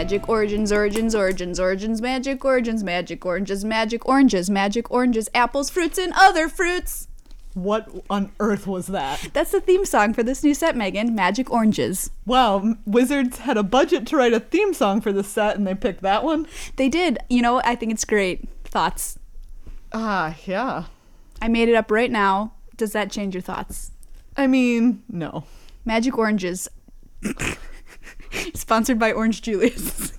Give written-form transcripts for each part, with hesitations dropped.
magic origins, magic origins, magic oranges, magic oranges, apples, fruits, and other fruits. What on earth was that? That's the theme song for this new set, Megan. Magic oranges. Wow, Wizards had a budget to write a theme song for this set, and they picked that one? They did. You know, I think it's great. Thoughts? Yeah. I made it up right now. Does that change your thoughts? I mean, no. Magic oranges. Sponsored by Orange Julius.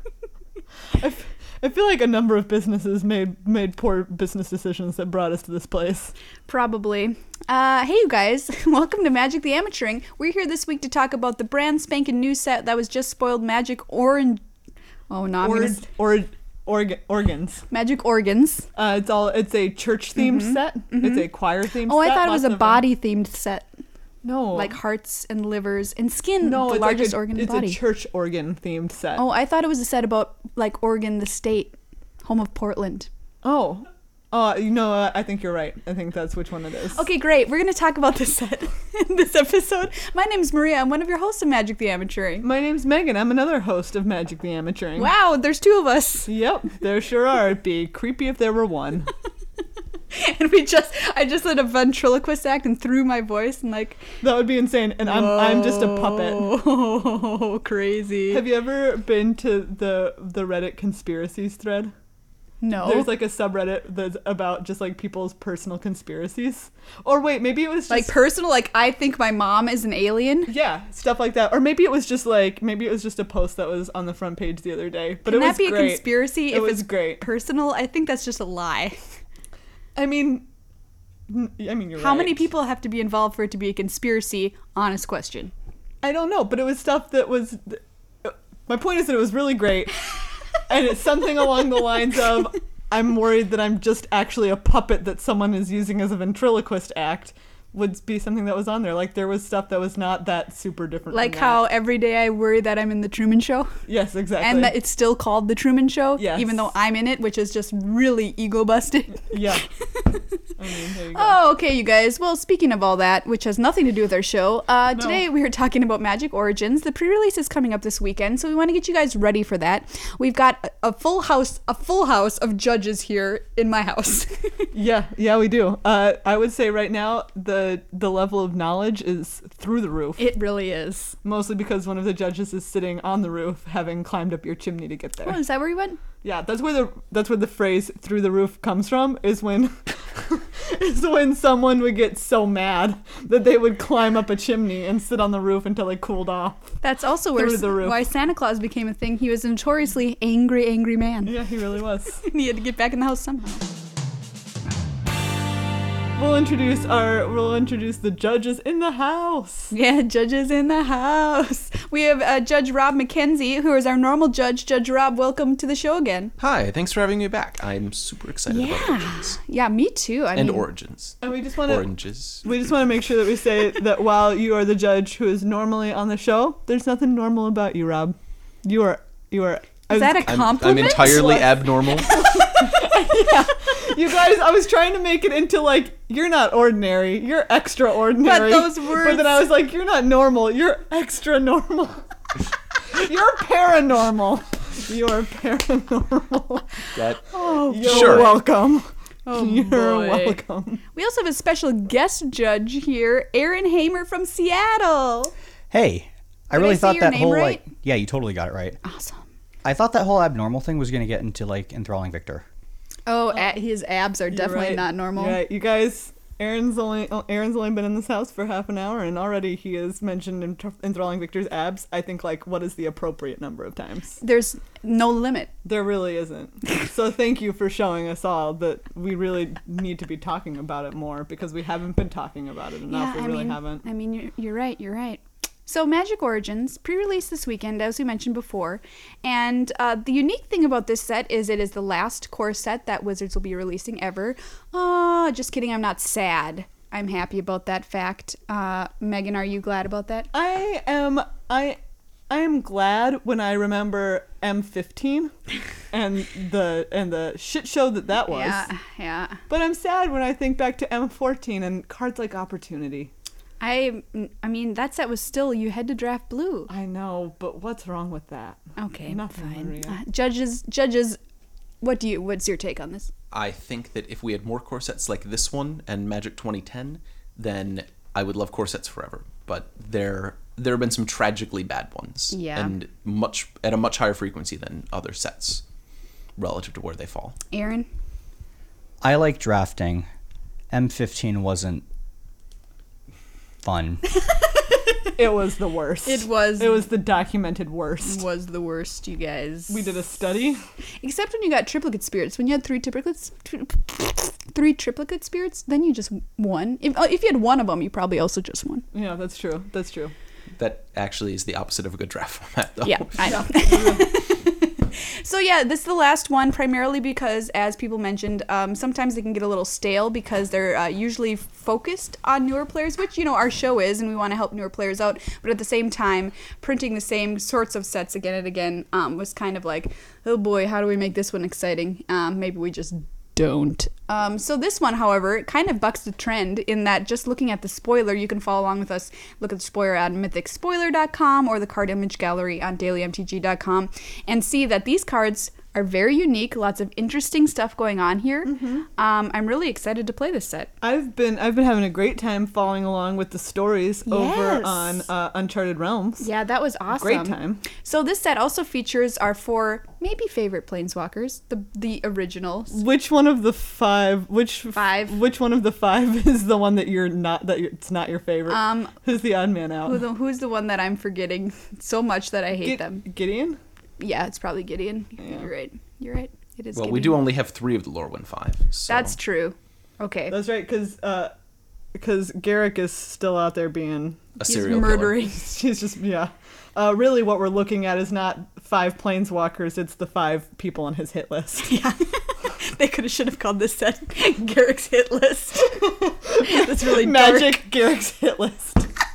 I feel like a number of businesses made poor business decisions that brought us to this place. Probably. Hey, you guys. Welcome to Magic the Amateuring. We're here this week to talk about the brand spanking new set that was just spoiled, Magic Orange. Oh, no, Organs. Magic Organs. It's a church themed set. It's a choir themed set. Oh, I thought it was a body themed set. No. Like hearts and livers and skin, no, the it's largest like organ in the body. It's a church organ themed set. Oh, I thought it was a set about like Oregon, the state, home of Portland. Oh, I think you're right. I think that's which one it is. Okay, great. We're going to talk about this set in this episode. My name's Maria. I'm one of your hosts of Magic the Amateuring. My name's Megan. I'm another host of Magic the Amateuring. Wow, there's two of us. Yep, there sure are. It'd be creepy if there were one. And I just did a ventriloquist act and threw my voice and like that would be insane. And I'm just a puppet. Oh, crazy. Have you ever been to the Reddit conspiracies thread? No. There's like a subreddit that's about just like people's personal conspiracies. Or wait, maybe it was just like personal, like I think my mom is an alien. Yeah, stuff like that. Or maybe it was just a post that was on the front page the other day. But Can it was that be great. A conspiracy? It was great. Personal? I think that's just a lie. I mean, you're right. How many people have to be involved for it to be a conspiracy? Honest question. I don't know, but it was stuff that was... My point is that it was really great. And it's something along the lines of, I'm worried that I'm just actually a puppet that someone is using as a ventriloquist act, would be something that was on there. Like, there was stuff that was not that super different. Like how every day I worry that I'm in the Truman Show? Yes, exactly. And that it's still called the Truman Show? Yes. Even though I'm in it, which is just really ego-busting. Yeah. I mean, there you go. Oh, okay, you guys. Well, speaking of all that, which has nothing to do with our show, today we are talking about Magic Origins. The pre-release is coming up this weekend, so we want to get you guys ready for that. We've got a full house of judges here in my house. Yeah, we do. I would say right now the level of knowledge is through the roof. It really is. Mostly because one of the judges is sitting on the roof, having climbed up your chimney to get there. Oh, is that where you went? Yeah, that's where the phrase "through the roof" comes from. Is when someone would get so mad that they would climb up a chimney and sit on the roof until they cooled off. That's also why Santa Claus became a thing. He was a notoriously angry man. Yeah, he really was. He had to get back in the house somehow. We'll introduce the judges in the house. Yeah, judges in the house. We have Judge Rob McKenzie, who is our normal judge. Judge Rob, welcome to the show again. Hi, thanks for having me back. I'm super excited about Origins. Yeah, me too. I mean, Origins. And we just want to make sure that we say that while you are the judge who is normally on the show, there's nothing normal about you, Rob. You are. Is that a compliment? I'm entirely abnormal. Yeah. You guys, I was trying to make it into like, you're not ordinary, you're extraordinary. But those words... But then I was like, you're not normal, you're extra normal. You're paranormal. You're paranormal. You're welcome. Oh, you're boy. welcome. We also have a special guest judge here, Aaron Hamer from Seattle. Hey, I really thought that whole right? yeah, you totally got it right. Awesome. I thought that whole abnormal thing was going to get into like enthralling Victor. Oh, his abs are definitely not normal. You're right. You guys, Aaron's only been in this house for half an hour, and already he has mentioned enthralling Victor's abs. I think, like, what is the appropriate number of times? There's no limit. There really isn't. So thank you for showing us all that we really need to be talking about it more, because we haven't been talking about it enough. Yeah, we really haven't. I mean, you're right. You're right. So Magic Origins, pre-released this weekend, as we mentioned before. And the unique thing about this set is it is the last core set that Wizards will be releasing ever. Just kidding, I'm not sad. I'm happy about that fact. Megan, are you glad about that? I am glad when I remember M15 and the shit show that was. Yeah. But I'm sad when I think back to M14 and cards like Opportunity. I mean, that set was still, you had to draft blue. I know, but what's wrong with that? Okay, Nothing, fine. Maria. Judges, what's your take on this? I think that if we had more core sets like this one and Magic 2010, then I would love core sets forever. But there have been some tragically bad ones. Yeah. And at a much higher frequency than other sets relative to where they fall. Aaron? I like drafting. M15 wasn't fun. It was the worst. It was the documented worst. was the worst, you guys. We did a study. Except when you got triplicate spirits. When you had three triplicate spirits, then you just won. If you had one of them, you probably also just won. Yeah, that's true. That's true. That actually is the opposite of a good draft format, though. Yeah, I know. So yeah, this is the last one, primarily because, as people mentioned, sometimes they can get a little stale because they're usually focused on newer players, which, you know, our show is, and we want to help newer players out. But at the same time, printing the same sorts of sets again and again was kind of like, oh boy, how do we make this one exciting? Maybe we just don't. So this one, however, it kind of bucks the trend in that just looking at the spoiler, you can follow along with us, look at the spoiler at mythicspoiler.com or the card image gallery on dailymtg.com and see that these cards are very unique, lots of interesting stuff going on here. Mm-hmm. I'm really excited to play this set. I've been having a great time following along with the stories over Yes. on Uncharted Realms. Yeah, that was awesome. Great time. So this set also features our 4 maybe favorite planeswalkers, the originals. Which one of the 5? Five. Which one of the 5 is the one that it's not your favorite? Who's the odd man out? Who's the one that I'm forgetting so much that I hate them? Gideon. Yeah, it's probably Gideon. Yeah. You're right. It is. Well, Gideon. we do only have 3 of the Lorwyn 5. So. That's true. Okay. That's right, because Garrick is still out there being. a He's serial murdering. She's just really, what we're looking at is not 5 planeswalkers; it's the 5 people on his hit list. Yeah. They should have called this set Garrick's hit list. That's really Magic dark. Garrick's hit list.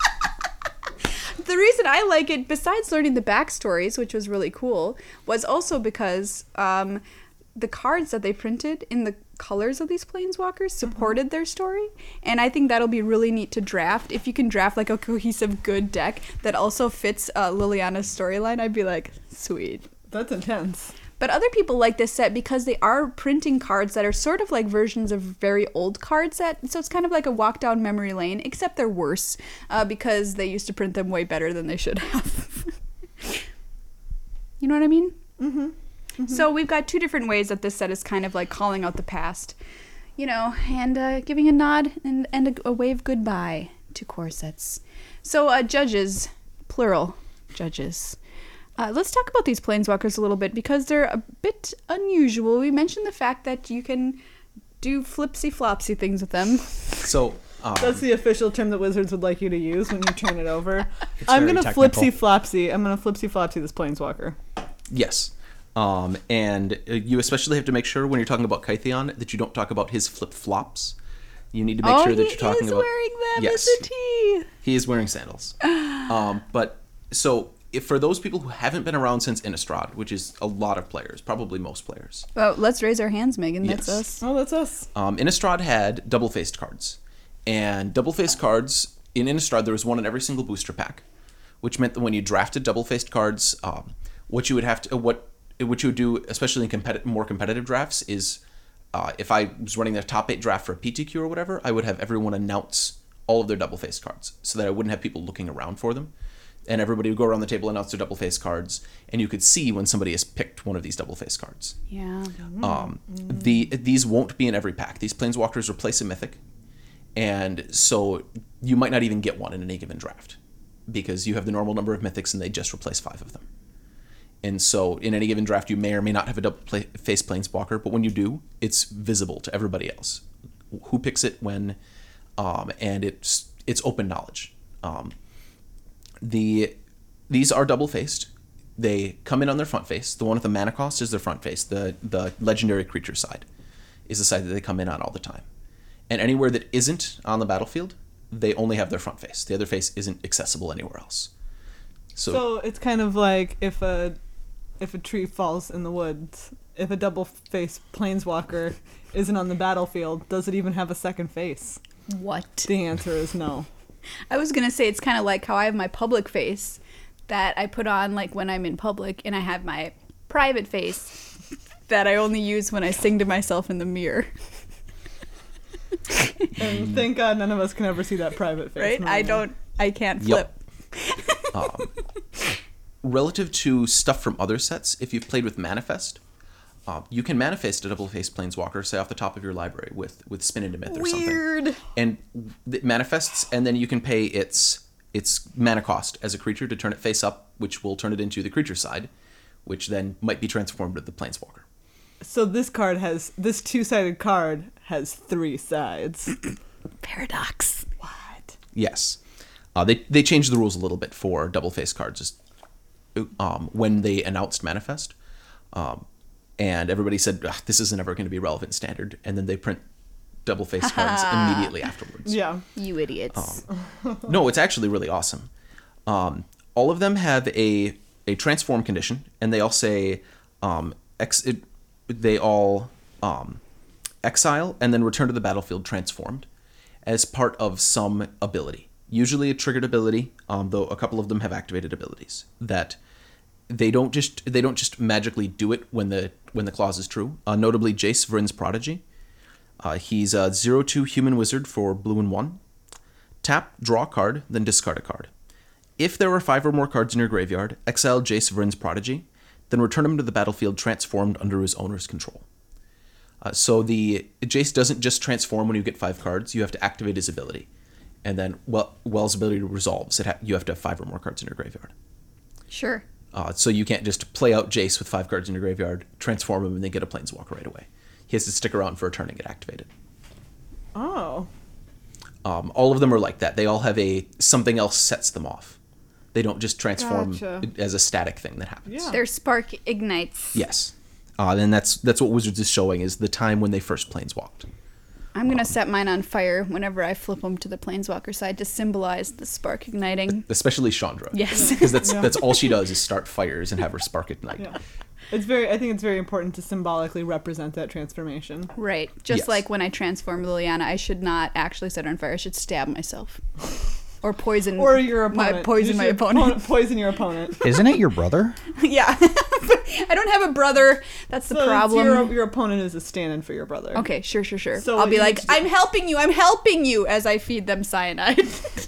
The reason I like it, besides learning the backstories, which was really cool, was also because the cards that they printed in the colors of these planeswalkers supported their story, and I think that'll be really neat to draft. If you can draft like a cohesive, good deck that also fits Liliana's storyline, I'd be like, sweet. That's intense. But other people like this set because they are printing cards that are sort of like versions of very old cards so it's kind of like a walk down memory lane, except they're worse because they used to print them way better than they should have. You know what I mean? Mm-hmm. Mm-hmm. So we've got 2 different ways that this set is kind of like calling out the past, you know, and giving a nod and a wave goodbye to core sets. So judges, plural judges. Let's talk about these planeswalkers a little bit because they're a bit unusual. We mentioned the fact that you can do flipsy-flopsy things with them. So That's the official term that Wizards would like you to use when you turn it over. It's I'm very gonna technical. flipsy-flopsy. I'm gonna flipsy-flopsy this planeswalker. yes. And you especially have to make sure when you're talking about Kytheon that you don't talk about his flip-flops. You need to make sure that you're talking about... wearing them Yes. as a tee. He is wearing sandals. But so if for those people who haven't been around since Innistrad, which is a lot of players, probably most players, Well, let's raise our hands, Megan. That's Yes. us. Oh, that's us. Innistrad had double-faced cards. And double-faced cards, in Innistrad, there was one in every single booster pack, which meant that when you drafted double-faced cards, what you would do, especially in more competitive drafts, is if I was running their top 8 draft for a PTQ or whatever, I would have everyone announce all of their double-faced cards so that I wouldn't have people looking around for them. And everybody would go around the table and announce their double-faced cards, and you could see when somebody has picked one of these double-faced cards. Yeah. These won't be in every pack. These planeswalkers replace a mythic, and so you might not even get one in any given draft because you have the normal number of mythics and they just replace 5 of them. And so in any given draft, you may or may not have a double-faced planeswalker, but when you do, it's visible to everybody else who picks it when, and it's open knowledge. These are double-faced. They come in on their front face. The one with the mana cost is their front face. The legendary creature side is the side that they come in on all the time. And anywhere that isn't on the battlefield, they only have their front face. The other face isn't accessible anywhere else. So it's kind of like if a tree falls in the woods, if a double-faced planeswalker isn't on the battlefield, does it even have a second face? What? The answer is no. I was gonna say it's kind of like how I have my public face that I put on like when I'm in public, and I have my private face that I only use when I sing to myself in the mirror. And thank God none of us can ever see that private face. Right? I can't flip. Relative to stuff from other sets, if you've played with Manifest, you can manifest a double-faced planeswalker, say off the top of your library with Spin into Myth or something. Weird. And it manifests, and then you can pay its mana cost as a creature to turn it face up, which will turn it into the creature side, which then might be transformed into the planeswalker. So this two-sided card has 3 sides. Paradox. What? Yes. They changed the rules a little bit for double-faced cards just, when they announced Manifest. And everybody said, this isn't ever going to be relevant standard. And then they print double-faced cards immediately afterwards. Yeah. You idiots. No, it's actually really awesome. All of them have a transform condition, and they all say they all exile and then return to the battlefield transformed as part of some ability. Usually a triggered ability, though a couple of them have activated abilities that they don't just magically do it when the clause is true. Notably, Jace Vryn's Prodigy. He's a 0/2 human wizard for blue and 1. Tap, draw a card, then discard a card. If there are 5 or more cards in your graveyard, exile Jace Vryn's Prodigy, then return him to the battlefield transformed under his owner's control. So the Jace doesn't just transform when you get 5 cards. You have to activate his ability. And then, his ability resolves. You have to have 5 or more cards in your graveyard. Sure. So you can't just play out Jace with 5 cards in your graveyard, transform him, and then get a planeswalker right away. He has to stick around for a turn and get activated. Oh. All of them are like that. They all have something else sets them off. They don't just transform Gotcha. as a static thing that happens. Yeah. Their spark ignites. Yes. And that's what Wizards is showing is the time when they first planeswalked. I'm going to set mine on fire whenever I flip them to the planeswalker side to symbolize the spark igniting. Especially Chandra. Yes. Because that's all she does is start fires and have her spark ignite. Yeah. I think it's very important to symbolically represent that transformation. Right. Just Yes. like when I transform Liliana, I should not actually set her on fire. I should stab myself. Or poison Or your opponent. Poison You my should opponent. Poison your opponent. Isn't it your brother? Yeah. I don't have a brother. That's the So problem. your opponent is a stand-in for your brother. Okay, sure. So I'll what be you like, need to do- I'm helping you as I feed them cyanide.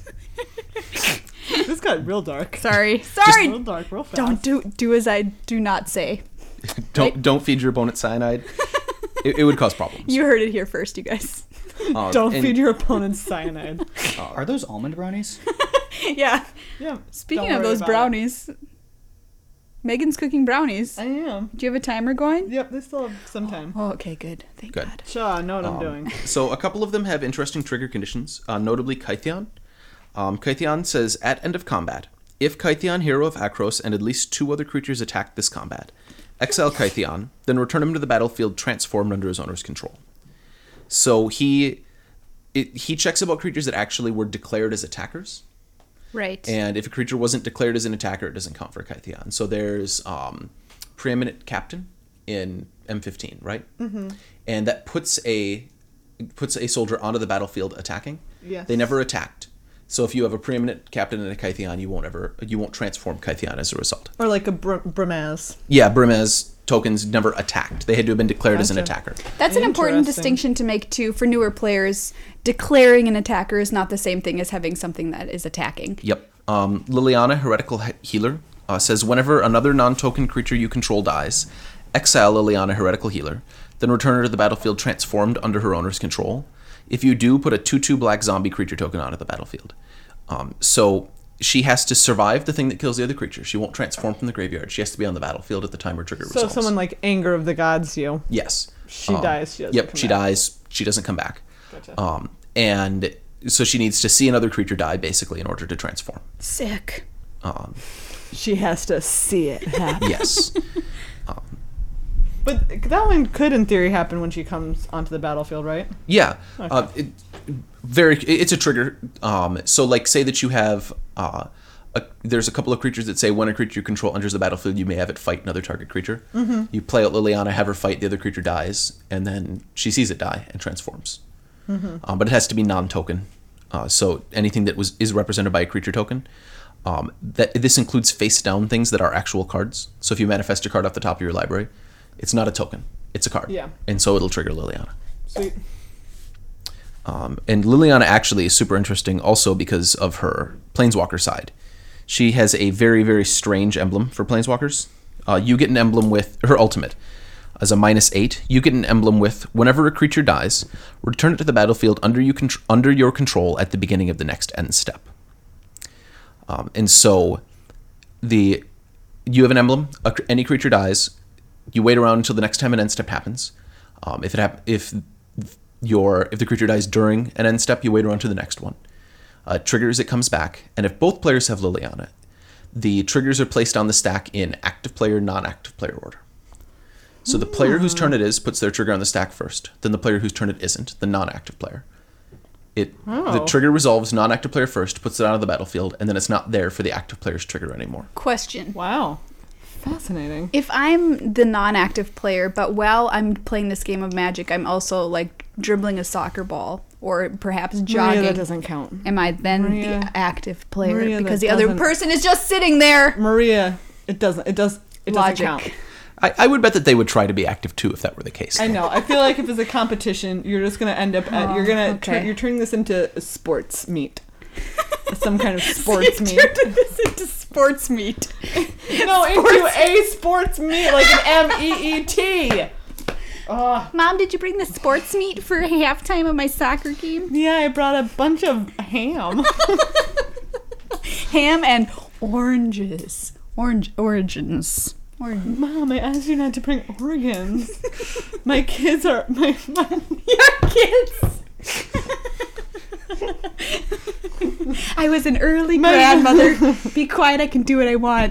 This got real dark. Sorry. Real dark, real fast. Don't do as I do not say. Don't feed your opponent cyanide. It would cause problems. You heard it here first, you guys. Don't and- feed your opponent cyanide. Are those almond brownies? Yeah. Yeah. Speaking don't of worry those about it. brownies, Megan's cooking brownies. I am. Do you have a timer going? Yep, they still have some time. Oh, okay, good. Thank Good. God. Sure, I know what I'm doing. So a couple of them have interesting trigger conditions, notably Kytheon. Kytheon says, at end of combat, if Kytheon, hero of Akros, and at least 2 other creatures attack this combat, exile Kytheon, then return him to the battlefield transformed under his owner's control. So he checks about creatures that actually were declared as attackers. Right. And if a creature wasn't declared as an attacker, it doesn't count for Kytheon. So there's Preeminent Captain in M15, right? Mm-hmm. And that puts a soldier onto the battlefield attacking. Yes. They never attacked. So if you have a Preeminent Captain and a Kytheon, you won't transform Kytheon as a result. Or like a Brimaz. Yeah, Brimaz tokens never attacked. They had to have been declared as an Gotcha. attacker. That's an important Interesting. distinction to make, too, for newer players. Declaring an attacker is not the same thing as having something that is attacking. Yep. Liliana, Heretical Healer, says whenever another non-token creature you control dies, exile Liliana, Heretical Healer, then return her to the battlefield transformed under her owner's control. If you do, put a 2/2 black zombie creature token onto the battlefield. So she has to survive the thing that kills the other creature. She won't transform from the graveyard. She has to be on the battlefield at the time her trigger So resolves. if someone like Anger of the Gods you, Yes. she dies. She doesn't Yep, come she back. dies. She doesn't come back. Gotcha. And so she needs to see another creature die, basically, in order to transform. Sick. She has to see it happen. Yes. But that one could, in theory, happen when she comes onto the battlefield, right? Yeah. It's a trigger. So, like, say that you have... there's a couple of creatures that say when a creature you control enters the battlefield, you may have it fight another target creature. Mm-hmm. You play out Liliana, have her fight, the other creature dies, and then she sees it die and transforms. Mm-hmm. But it has to be non-token So anything that is represented by a creature token. That this includes face down things that are actual cards. So if you manifest a card off the top of your library, it's not a token, it's a card. Yeah. And so it'll trigger Liliana. Sweet. And Liliana actually is super interesting also because of her Planeswalker side. She has a very, very strange emblem for Planeswalkers. You get an emblem with her ultimate. As a -8, you get an emblem with whenever a creature dies, return it to the battlefield under your control at the beginning of the next end step. And so you have an emblem, any creature dies, you wait around until the next time an end step happens. If the creature dies during an end step, you wait around to the next one. Triggers, it comes back, and if both players have Liliana, the triggers are placed on the stack in active player, non-active player order. So the player whose turn it is puts their trigger on the stack first, then the player whose turn it isn't, the non-active player. The trigger resolves non-active player first, puts it out of the battlefield, and then it's not there for the active player's trigger anymore. Question. Wow. Fascinating. If I'm the non-active player, but while I'm playing this game of Magic, I'm also like dribbling a soccer ball or perhaps jogging. Maria, that doesn't count. Am I then Maria, the active player Maria, because that the other doesn't- person is just sitting there? Maria, it doesn't Logic. count. I would bet that they would try to be active too if that were the case. I know. I feel like if it's a competition, you're just gonna end up at you're turning this into a sports meet, some kind of sports meet. this into sports meet. No, into a sports meet, like an MEET. Oh, Mom, did you bring the sports meet for halftime of my soccer game? yeah, I brought a bunch of ham. Ham and oranges. Origins. Mom, I asked you not to bring organs. My kids are my Your kids. I was an early grandmother. Be quiet, I can do what I want.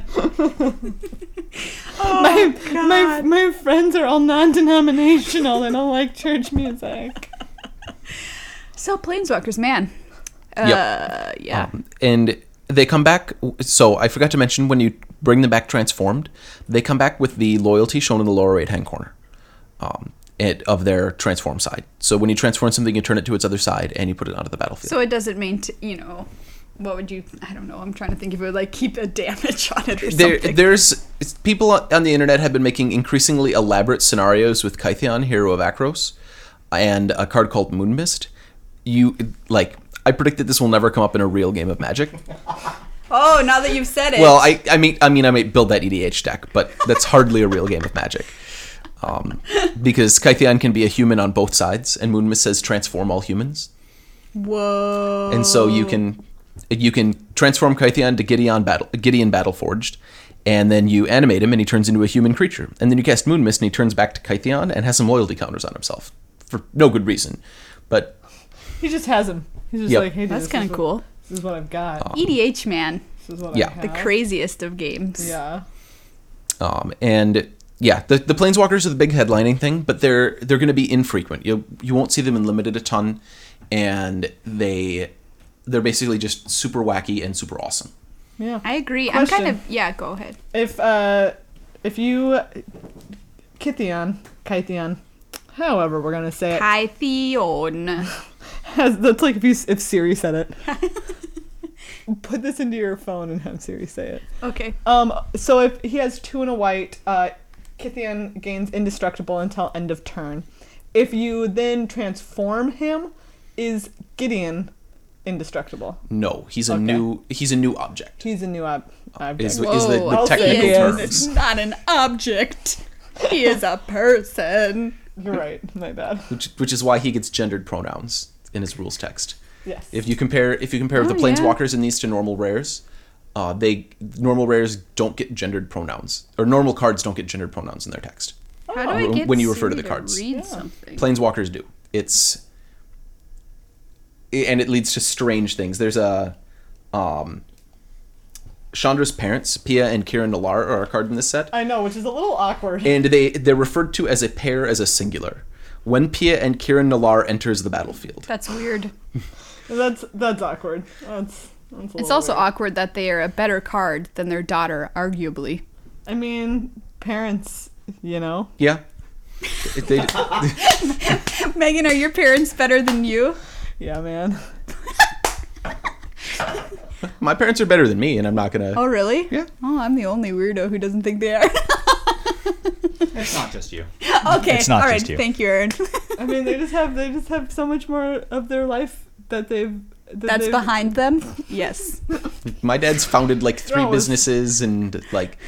my friends are all non-denominational. They don't like church music. So Planeswalkers, man. Yep. Yeah. And they come back. So I forgot to mention, when you bring them back transformed, they come back with the loyalty shown in the lower right hand corner of their transform side. So when you transform something, you turn it to its other side and you put it onto the battlefield. So it doesn't mean what would you, I don't know, I'm trying to think if it would like keep a damage on it or something. There's people on the internet have been making increasingly elaborate scenarios with Kytheon, Hero of Akros, and a card called Moonmist. I predict that this will never come up in a real game of Magic. Oh, now that you've said it. Well, I might build that EDH deck, but that's hardly a real game of Magic. Because Kytheon can be a human on both sides, and Moonmist says transform all humans. Whoa. And so you can transform Kytheon to Gideon Battleforged, and then you animate him and he turns into a human creature. And then you cast Moonmist and he turns back to Kytheon and has some loyalty counters on himself. For no good reason. But He just has them. He's just Yep. like, hey, dude, That's this kind is of what- cool. This is what I've got. EDH, man. This is what Yeah. I The have. craziest of games. Yeah. and yeah, the Planeswalkers are the big headlining thing, but they're going to be infrequent. You won't see them in limited a ton, and they're basically just super wacky and super awesome. Yeah. I agree. Question. I'm kind of, yeah, go ahead. If you Kytheon, however we're gonna say it, Kytheon. that's like if Siri said it. Put this into your phone and have Siri say it. Okay. So if he has 2 and a white, Kytheon gains indestructible until end of turn. If you then transform him, is Gideon indestructible? No, he's a Okay. new object. He's a new object. Is the Whoa, technical he is. terms. It's not an object. He is a person. You're right. My bad. Which is why he gets gendered pronouns in his rules text. Yes. If you compare the yeah. Planeswalkers in these to normal rares, normal rares don't get gendered pronouns, or normal cards don't get gendered pronouns in their text. How do I get when you refer to Siri the cards. read Yeah. something? Planeswalkers do. And it leads to strange things. There's Chandra's parents, Pia and Kieran Nalaar, are a card in this set. I know, which is a little awkward. And they're referred to as a pair as a singular. When Pia and Kieran Nalaar enters the battlefield. That's weird. That's awkward. That's a It's little also weird. awkward that they are a better card than their daughter, arguably. I mean, parents, you know. Yeah. Megan, are your parents better than you? Yeah, man. My parents are better than me, and I'm not gonna. Oh, really? Yeah. Oh, I'm the only weirdo who doesn't think they are. It's not just you. Okay. It's not all just right. you. Thank you, Aaron. I mean, they just have so much more of their life that That's behind them. Yes. My dad's founded like 3 No, it's- businesses, and like,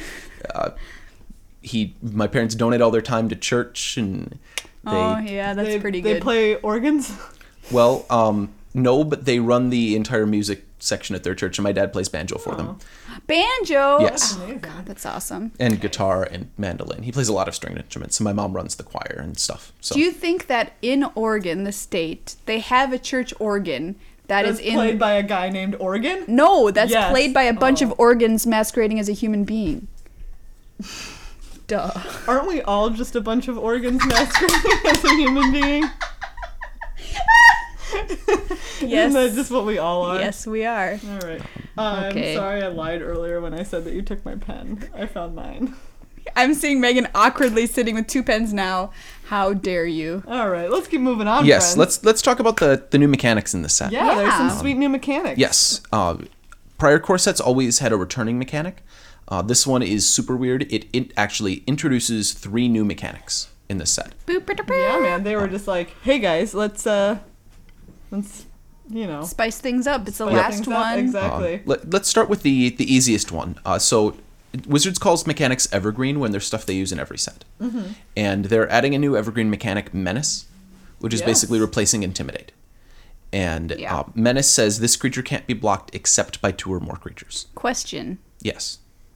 my parents donate all their time to church, and they. Oh, yeah, that's pretty They good. play organs. Well, no, but they run the entire music section at their church, and my dad plays banjo for them, Banjo. Yes. Oh, God, that's awesome. and guitar and mandolin. He plays a lot of stringed instruments, and my mom runs the choir and stuff. So Do you think that in Oregon, the state, they have a church organ that is That's in played by a guy named Organ. No, that's Yes. played by a bunch of Oh. organs masquerading as a human being. Duh. Aren't we all just a bunch of organs masquerading as a human being? Yes. Isn't that just what we all are? Yes, we are. All right. Okay. I'm sorry I lied earlier when I said that you took my pen. I found mine. I'm seeing Megan awkwardly sitting with 2 pens now. How dare you? All right, let's keep moving on. yes, friends. let's talk about the new mechanics in this set. Yeah, there's some Yeah. sweet new mechanics. Yes. Prior core sets always had a returning mechanic. This one is super weird. It actually introduces 3 new mechanics in this set. Yeah, man. They were just like, hey guys, let's Spice things up. It's the spice last things up. one. Exactly. Let's start with the easiest one. So Wizards calls mechanics evergreen when there's stuff they use in every set. Mm-hmm. And they're adding a new evergreen mechanic, Menace, which is Yes. basically replacing Intimidate. And Yeah. Menace says this creature can't be blocked except by 2 or more creatures. Question. Yes.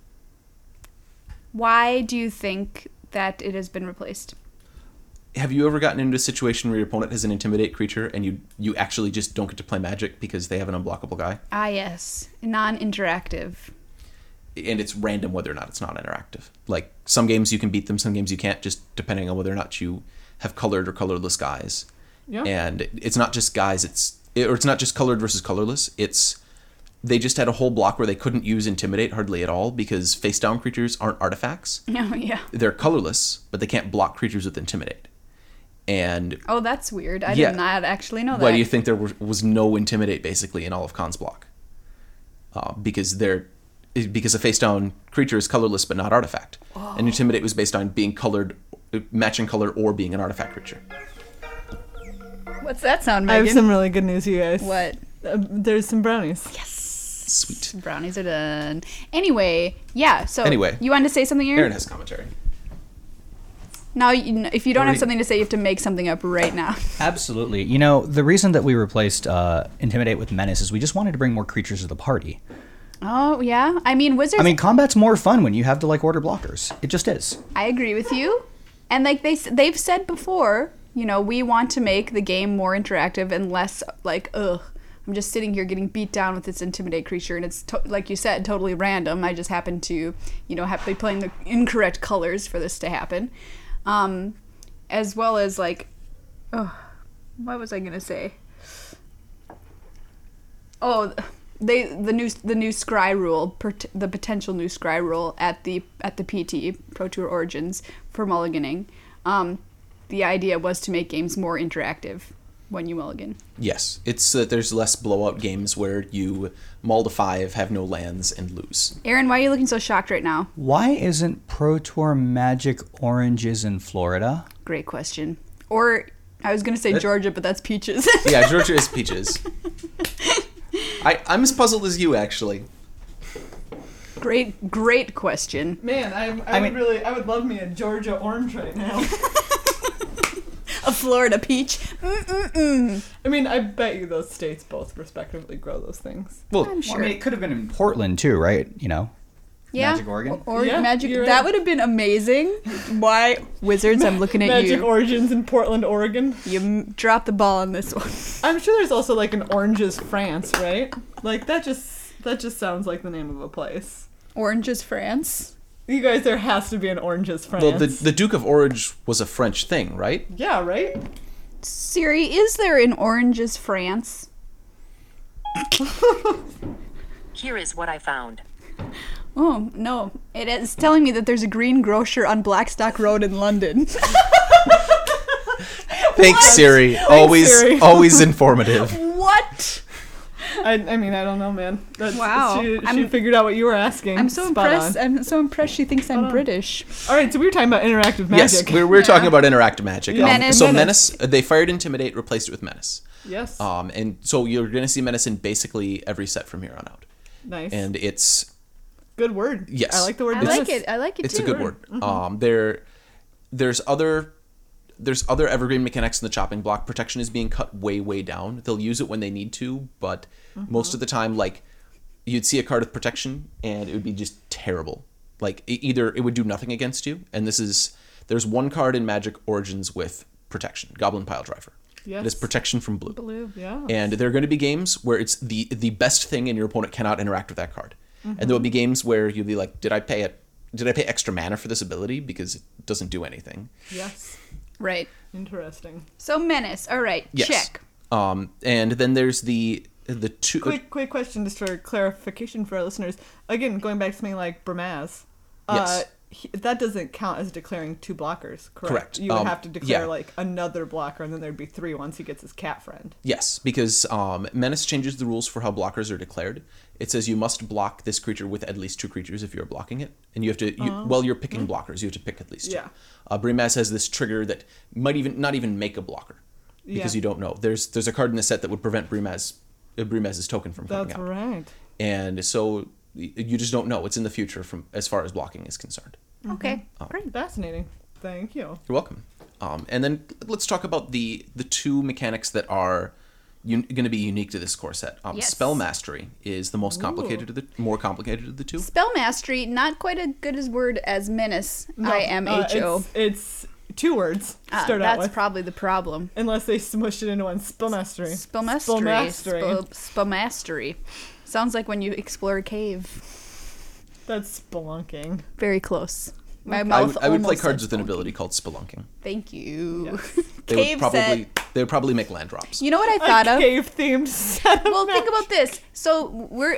Why do you think that it has been replaced? Have you ever gotten into a situation where your opponent has an Intimidate creature and you actually just don't get to play Magic because they have an unblockable guy? Ah, yes. Non-interactive. And it's random whether or not it's not interactive. Like, some games you can beat them, some games you can't, just depending on whether or not you have colored or colorless guys. Yeah. And it's not just guys, it's not just colored versus colorless. They just had a whole block where they couldn't use Intimidate hardly at all because face down creatures aren't artifacts. Oh, yeah. They're colorless, but they can't block creatures with Intimidate. And Oh, that's weird. I Yeah. did not actually know that. why do you think there was no Intimidate basically in all of Khan's block? Because a face down creature is colorless but not artifact. And Intimidate was based on being colored, matching color, or being an artifact creature. What's that sound, I Megan? have some really good news, you guys. What? There's some brownies. Sweet. Brownies are done. Anyway, yeah, so Anyway. you wanted to say something, Aaron? Aaron has commentary. Now, if you don't have Right. something to say, you have to make something up right now. Absolutely. You know, the reason that we replaced Intimidate with Menace is we just wanted to bring more creatures to the party. Oh, yeah? I mean, Wizards... I mean, combat's more fun when you have to, like, order blockers. It just is. I agree with you. And, like, they've said before, you know, we want to make the game more interactive and less, like, ugh, I'm just sitting here getting beat down with this Intimidate creature, and it's, like you said, totally random. I just happen to, you know, have to be playing the incorrect colors for this to happen. As well as, like, oh, what was I going to say? Oh, the new scry rule, the potential new scry rule at the PT Pro Tour Origins for mulliganing. The idea was to make games more interactive when you mulligan. Yes, it's there's less blowout games where you mull to 5, have no lands, and lose. Aaron, why are you looking so shocked right now? Why isn't Pro Tour Magic Oranges in Florida? Great question. Or I was gonna say Georgia, but that's peaches. Yeah, Georgia is peaches. I'm as puzzled as you, actually. Great question. Man, I would love me a Georgia orange right now. A Florida peach. Mm-mm-mm. I mean, I bet you those states both respectively grow those things. Well, I'm sure. Well, I mean, it could have been in Portland, too, right? You know? Yeah. Magic Oregon? Or Yeah, Magic. you're That right. would have been amazing. Why, Wizards? I'm looking at Magic you. Origins in Portland, Oregon. You dropped the ball on this one. I'm sure there's also like an Oranges France, right? Like that just sounds like the name of a place. Oranges, France. You guys, there has to be an Oranges France. well, the Duke of Orange was a French thing, right? Yeah, right? Siri, is there an Oranges, France? Here is what I found. Oh, no. It is telling me that there's a green grocer on Blackstock Road in London. Thanks, Siri. Always, Siri. always informative. What? I mean, I don't know, man. Wow. She figured out what you were asking. I'm so Spot impressed. on. I'm so impressed she thinks I'm British. All right, so we were talking about interactive magic. Yes, we're talking about interactive magic. Menace. So Menace, they fired Intimidate, replaced it with Menace. Yes. And so you're going to see Menace in basically every set from here on out. Nice. And it's good word. Yes. I like the word. I menace. like it. I like it it's too. a good word. There's other evergreen mechanics in the chopping block. Protection is being cut way down. They'll use it when they need to, but most of the time, like, you'd see a card with protection and it would be just terrible. Like, either it would do nothing against you, and there's one card in Magic Origins with protection, Goblin Pile Driver. Yes. It is protection from blue. Blue. Yeah. And there are going to be games where it's the best thing and your opponent cannot interact with that card. And there will be games where you'll be like, did I pay extra mana for this ability because it doesn't do anything? Yes. Right. Interesting. So Menace. All right. Yes. Check. And then there's the two. Quick question, just for clarification for our listeners. Again, going back to something like Bramaz. Yes. That doesn't count as declaring 2 blockers, correct? Correct. You would have to declare yeah. like another blocker, and then there'd be 3 once he gets his cat friend. Yes, because Menace changes the rules for how blockers are declared. It says you must block this creature with at least 2 creatures if you're blocking it, and you have to. You're picking blockers. You have to pick at least 2. Yeah. Brimaz has this trigger that might not even make a blocker because Yeah. you don't know. There's a card in the set that would prevent Brimaz's token from coming That's out. right. And so you just don't know. It's in the future from as far as blocking is concerned. Okay. Great. Fascinating. Thank you. You're welcome. And then let's talk about the 2 mechanics that are going to be unique to this core set. Yes. Spell Mastery is the most complicated more complicated of the 2. Spell Mastery, not quite as good as word as Menace. IMHO. It's 2 words. to Start out That's with. probably the problem. Unless they smushed it into one. Spell mastery. Spell Mastery. Spell mastery. Spell Mastery. Sounds like when you explore a cave. That's spelunking. Very close. My I mouth would play almost cards said with an spelunking. ability called Spelunking. Thank you. Yes. Cave set. They would probably make land drops. You know what I thought of? Cave themed set. Well, think about this. So we're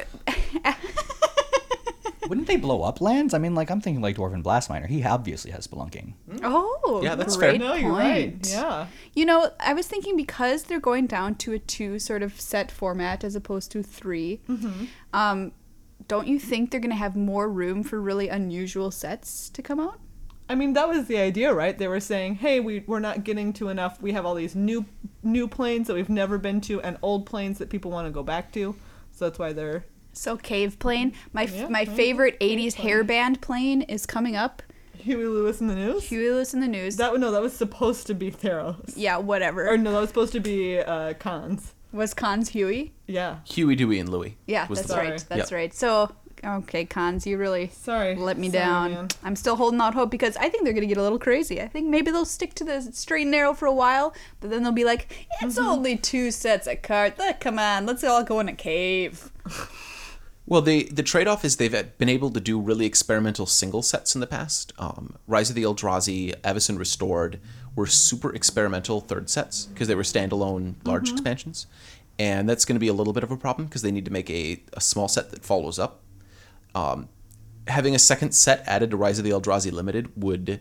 Wouldn't they blow up lands? I mean, like, I'm thinking like Dwarven Blastminer. He obviously has Spelunking. oh Yeah, that's great fair. No, you're right. point. Yeah. You know, I was thinking because they're going down to a 2 sort of set format as opposed to 3. Don't you think they're going to have more room for really unusual sets to come out? I mean, that was the idea, right? They were saying, hey, we're not getting to enough. We have all these new planes that we've never been to and old planes that people want to go back to. So that's why they're... So Cave Plane, my Yeah, favorite Cave 80s Plane. hairband plane is coming up. Huey Lewis in the news? Huey Lewis in the news. That was supposed to be Theros. Yeah, whatever. Or no, that was supposed to be Cons. Was Cons Huey? Yeah. Huey, Dewey, and Louie. Yeah, was that's the- right. That's Yep. right. So, okay, Cons, you really Sorry. let me Sorry, down. man. I'm still holding out hope because I think they're going to get a little crazy. I think maybe they'll stick to the straight and narrow for a while, but then they'll be like, it's only 2 sets of cards. Come on, let's all go in a cave. Well, the trade-off is they've been able to do really experimental single sets in the past. Rise of the Eldrazi, Avacyn Restored were super experimental third sets because they were standalone large expansions. And that's going to be a little bit of a problem because they need to make a small set that follows up. Having a second set added to Rise of the Eldrazi Limited would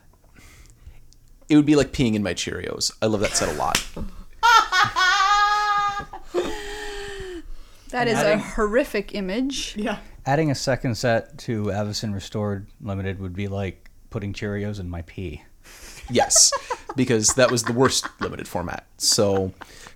be like peeing in my Cheerios. I love that set a lot. That is a horrific image. Yeah. Adding a second set to Avacyn Restored Limited would be like putting Cheerios in my pee. Yes, because that was the worst limited format. So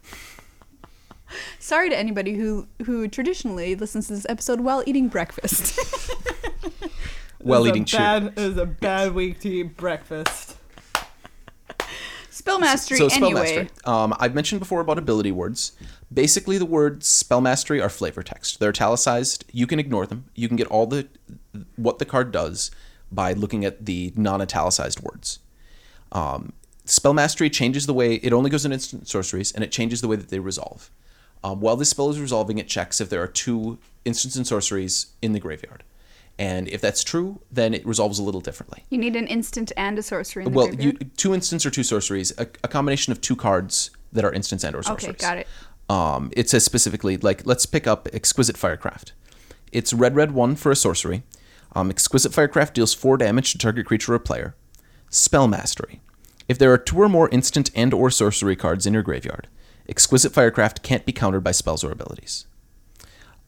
Sorry to anybody who traditionally listens to this episode while eating breakfast. while It eating was Cheerios. It was a bad week to eat breakfast. Spell Mastery, So spell anyway. mastery. I've mentioned before about ability words. Basically, the words spell mastery are flavor text. They're italicized. You can ignore them. You can get all what the card does by looking at the non-italicized words. Spell mastery changes the way it only goes in instant sorceries, and it changes the way that they resolve. While this spell is resolving, it checks if there are 2 instants and sorceries in the graveyard. And if that's true, then it resolves a little differently. You need an instant and a sorcery in the Well, graveyard. 2 instants or 2 sorceries, a combination of 2 cards that are instants and or sorceries. Okay, got it. It says specifically, like, let's pick up Exquisite Firecraft. It's red 1 for a sorcery. Exquisite Firecraft deals 4 damage to target creature or player. Spell Mastery. If there are 2 or more instant and or sorcery cards in your graveyard, Exquisite Firecraft can't be countered by spells or abilities.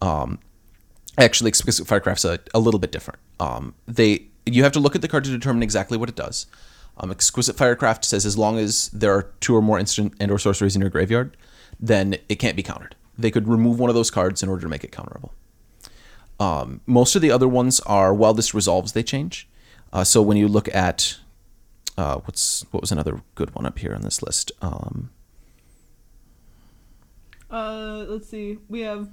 Actually, Exquisite Firecraft's a little bit different. You have to look at the card to determine exactly what it does. Exquisite Firecraft says as long as there are 2 or more instant and or sorceries in your graveyard, then it can't be countered. They could remove one of those cards in order to make it counterable. Most of the other ones are, while this resolves, they change. So when you look at what was another good one up here on this list? Let's see. We have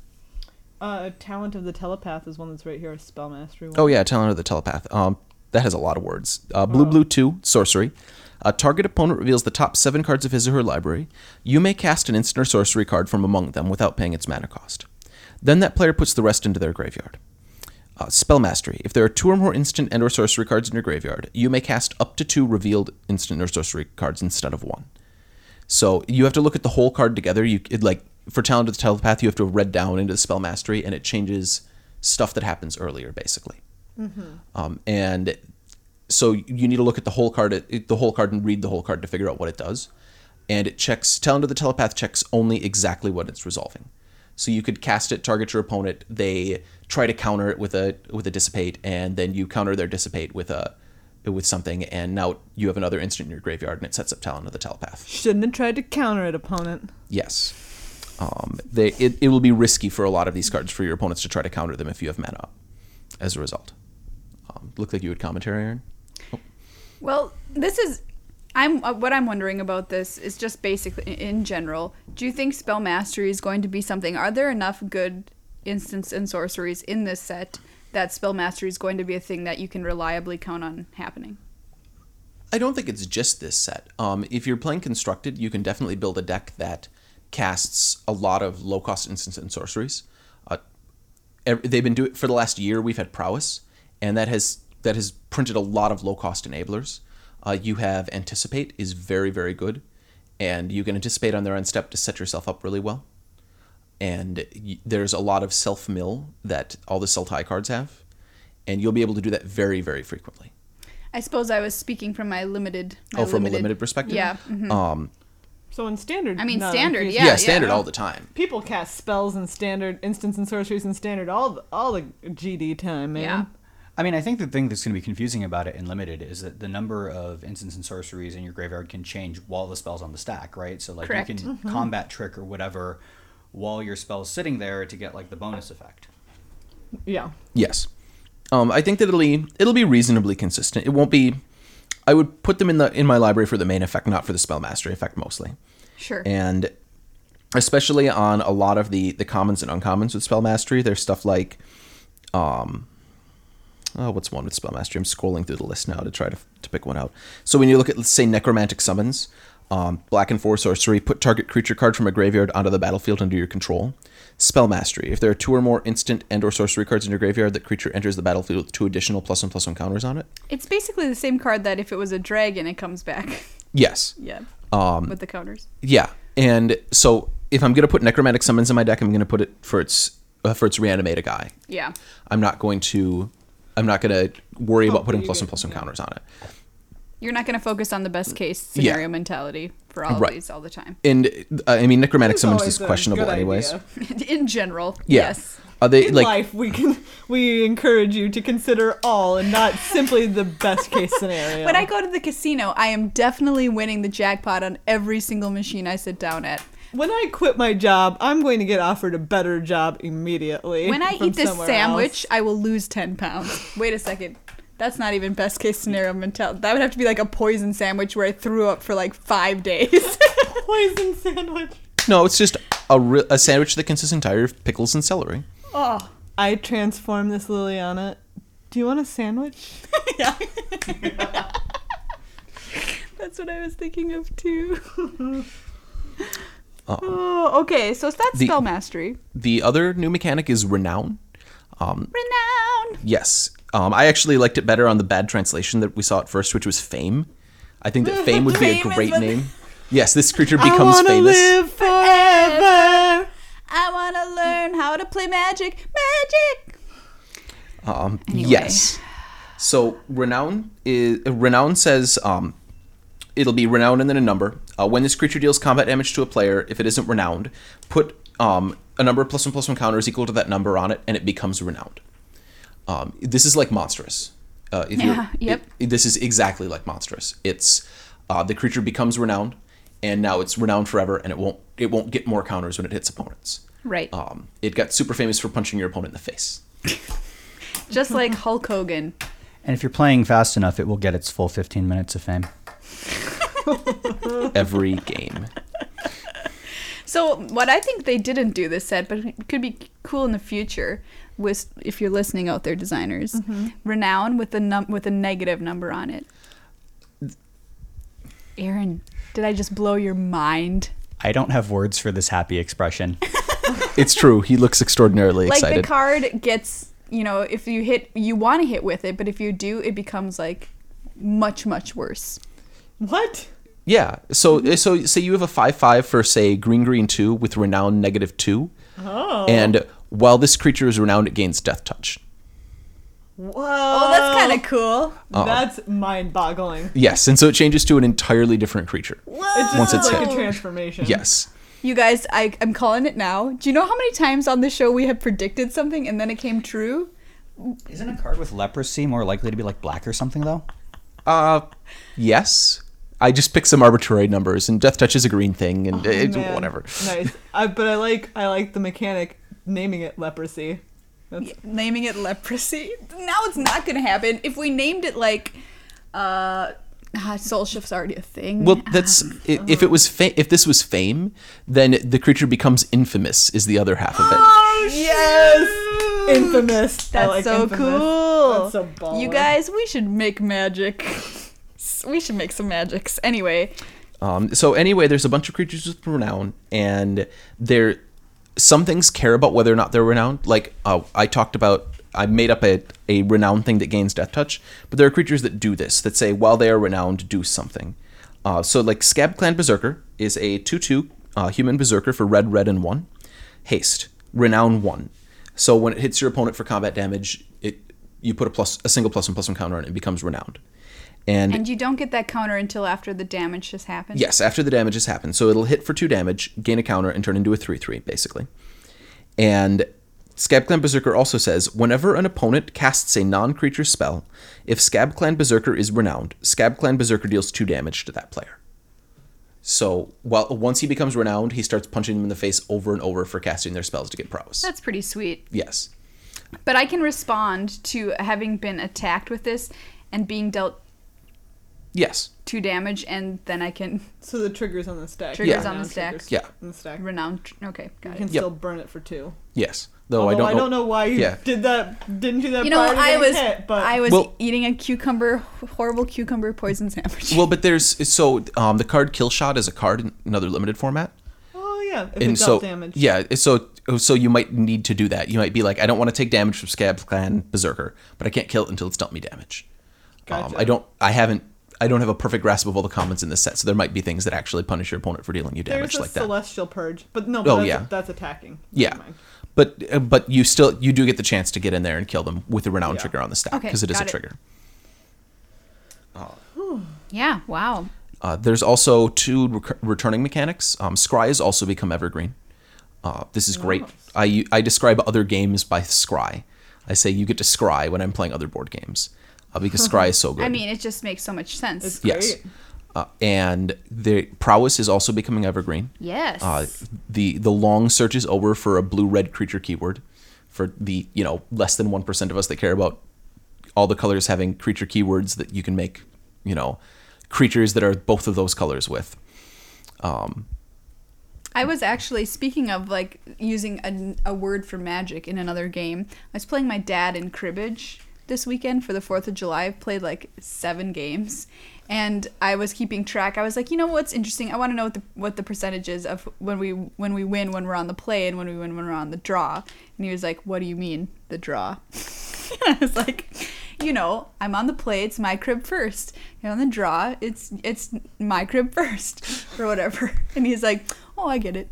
Talent of the Telepath is one that's right here, a Spell Mastery one. Oh yeah, Talent of the Telepath. That has a lot of words. Blue 2, sorcery. Target opponent reveals the top 7 cards of his or her library. You may cast an instant or sorcery card from among them without paying its mana cost. Then that player puts the rest into their graveyard. Spell Mastery. If there are 2 or more instant and or sorcery cards in your graveyard, you may cast up to 2 revealed instant or sorcery cards instead of 1. So you have to look at the whole card together. For Talent of the Telepath, you have to have read down into the Spell Mastery, and it changes stuff that happens earlier, basically. And so you need to look at the whole card and read the whole card to figure out what it does. And it checks, Talent of the Telepath checks only exactly what it's resolving. So you could cast it, target your opponent, they try to counter it with a Dissipate, and then you counter their Dissipate with something, and now you have another instant in your graveyard, and it sets up Talent of the Telepath. Shouldn't have tried to counter it, opponent. Yes. It will be risky for a lot of these cards for your opponents to try to counter them if you have mana up, as a result. Looked like you had commentary, Aaron? Oh. Well, what I'm wondering about this is just basically, in general, do you think Spell Mastery is going to be something? Are there enough good instants and sorceries in this set that Spell Mastery is going to be a thing that you can reliably count on happening? I don't think it's just this set. If you're playing Constructed, you can definitely build a deck that casts a lot of low-cost instants and sorceries. They've been doing it for the last year. We've had Prowess, and that has printed a lot of low-cost enablers. You have Anticipate is very, very good, and you can anticipate on their end step to set yourself up really well. And there's a lot of self-mill that all the Sultai cards have, and you'll be able to do that very, very frequently. I suppose I was speaking from my limited... From a limited perspective? Yeah. Mm-hmm. So in Standard... Standard, yeah. Yeah, Standard all the time. People cast spells in Standard, instants and sorceries in Standard all the GD time, man. Yeah. I mean, I think the thing that's going to be confusing about it in Limited is that the number of instants and sorceries in your graveyard can change while the spell's on the stack, right? So, like, Correct. you can combat trick or whatever while your spell's sitting there to get, like, the bonus effect. Yeah. Yes. I think that it'll be reasonably consistent. It won't be... I would put them in my library for the main effect, not for the Spell Mastery effect mostly. Sure. And especially on a lot of the commons and uncommons with Spell Mastery, there's stuff like... what's one with Spell Mastery? I'm scrolling through the list now to try to pick one out. So when you look at, let's say, Necromantic Summons, black and 4 sorcery, put target creature card from a graveyard onto the battlefield under your control. Spell Mastery. If there are 2 or more instant and or sorcery cards in your graveyard, that creature enters the battlefield with 2 additional +1/+1 counters on it. It's basically the same card that if it was a dragon, it comes back. Yes. Yeah. With the counters. Yeah. And so if I'm going to put Necromantic Summons in my deck, I'm going to put it for its Reanimate a guy. Yeah. I'm not going to worry about putting +1/+1 counters on it. You're not going to focus on the best case scenario mentality for all of these all the time. And I mean, Necromantic Summons always is a questionable good anyways. idea. In general, Yeah. yes. In life, we encourage you to consider all and not simply the best case scenario. When I go to the casino, I am definitely winning the jackpot on every single machine I sit down at. When I quit my job, I'm going to get offered a better job immediately. When I from eat this somewhere sandwich, else. I will lose 10 pounds. Wait a second. That's not even best case scenario mentality. That would have to be like a poison sandwich where I threw up for like 5 days. Poison sandwich. No, it's just a sandwich that consists entirely of pickles and celery. Oh. I transform this Liliana. Do you want a sandwich? Yeah. That's what I was thinking of too. Oh, okay, so that's Spell Mastery. The other new mechanic is Renown. Renown! Yes. I actually liked it better on the bad translation that we saw at first, which was Fame. I think that Fame would be a great name. Yes, this creature becomes famous. Live forever. I want to learn how to play magic. Anyway. Yes. So Renown says it'll be Renown and then a number. When this creature deals combat damage to a player, if it isn't renowned, put a number of +1/+1 counters equal to that number on it, and it becomes renowned. This is like Monstrous. This is exactly like Monstrous. It's the creature becomes renowned, and now it's renowned forever, and it won't get more counters when it hits opponents. Right. It got super famous for punching your opponent in the face. Just like Hulk Hogan. And if you're playing fast enough, it will get its full 15 minutes of fame. Every game. So what I think they didn't do this set, but it could be cool in the future, was if you're listening out there, designers, Renown with a negative number on it. Aaron, did I just blow your mind? I don't have words for this happy expression. It's true. He looks extraordinarily Like excited. the card gets, if you hit, you want to hit with it, but if you do, it becomes like much, much worse. What? Yeah. So say you have a 5/5 for say green 2 with renown -2. Oh. And while this creature is renowned, it gains death touch. Whoa. Oh, that's kind of cool. That's mind-boggling. Yes, and so it changes to an entirely different creature. It's just Once it's like hit. a transformation. Yes. You guys, I'm calling it now. Do you know how many times on the show we have predicted something and then it came true? Isn't a card with leprosy more likely to be like black or something, though? Yes. I just picked some arbitrary numbers, and death touch is a green thing, and Man. whatever. Nice. But I like the mechanic naming it leprosy. That's, Naming it leprosy? Now it's not going to happen. If we named it like, Soul Shift's already a thing. Well, that's if this was fame, then the creature becomes infamous. Is the other half of it? Oh, yes! Infamous. I That's like so infamous. cool. That's so baller. You guys, we should make magic. We should make some magics. Anyway. So anyway, there's a bunch of creatures with renown, and some things care about whether or not they're renowned. Like I made up a renown thing that gains death touch, but there are creatures that do this, that say while they are renowned, do something. So like Scab Clan Berserker is a 2/2 human berserker for red, and 1. Haste, renown 1. So when it hits your opponent for combat damage, you put a single +1/+1 counter on it, and it becomes renowned. And you don't get that counter until after the damage has happened? Yes, after the damage has happened. So it'll hit for 2 damage, gain a counter, and turn into a 3/3, basically. And Scab Clan Berserker also says, whenever an opponent casts a non-creature spell, if Scab Clan Berserker is renowned, Scab Clan Berserker deals 2 damage to that player. So once he becomes renowned, he starts punching them in the face over and over for casting their spells to get prowess. That's pretty sweet. Yes. But I can respond to having been attacked with this and being dealt Yes. 2 damage, and then I can So the triggers on the stack. Triggers Yeah. on the stack. Triggers Yeah. on the stack. renown. Okay, got You it. can still burn it for 2. Yes. Though Although I don't know why you Yeah. didn't do that. You know, prior to I getting was hit, but I was Well- eating a horrible cucumber poison sandwich. Well, but there's the card Kill Shot is a card in another limited format. oh yeah, if And it so dealt damage. yeah, so you might need to do that. You might be like, I don't want to take damage from Scab Clan Berserker, but I can't kill it until it's dealt me damage. Gotcha. I don't have a perfect grasp of all the commons in this set, so there might be things that actually punish your opponent for dealing you damage There's a like that. celestial purge, but no. Oh, But yeah. that's attacking. Yeah, Never mind. but you do get the chance to get in there and kill them with the renown Yeah. trigger on the stack Okay, because it is a got it. trigger. Yeah, wow. There's also 2 returning mechanics. Scry has also become evergreen. This is great. I describe other games by scry. I say you get to scry when I'm playing other board games because scry is so good. I mean, it just makes so much sense. It's yes. great. And the prowess is also becoming evergreen. Yes. The long search is over for a blue-red creature keyword. For the less than 1% of us that care about all the colors having creature keywords that you can make, creatures that are both of those colors with. I was actually, speaking of like using a word for magic in another game, I was playing my dad in cribbage this weekend for the 4th of July. I've played like 7 games, and I was keeping track. I was like, what's interesting? I want to know what the percentage is of when we win when we're on the play and when we win when we're on the draw. And he was like, what do you mean, the draw? I was like, I'm on the play, it's my crib first. On the draw, it's my crib first, or whatever. And he's like, oh, I get it.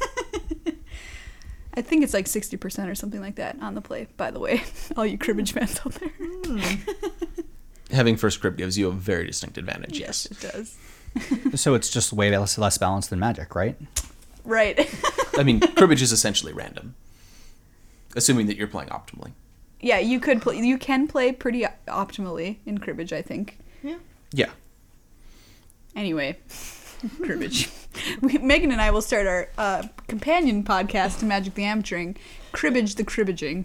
I think it's like 60% or something like that on the play, by the way. All you cribbage fans out there. Having first crib gives you a very distinct advantage, yes. It does. So it's just way less balanced than Magic, right? Right. I mean, cribbage is essentially random, assuming that you're playing optimally. Yeah, you can play pretty optimally in cribbage, I think. Yeah. Anyway, cribbage. Megan and I will start our companion podcast to Magic the Amateuring, Cribbage the Cribbaging.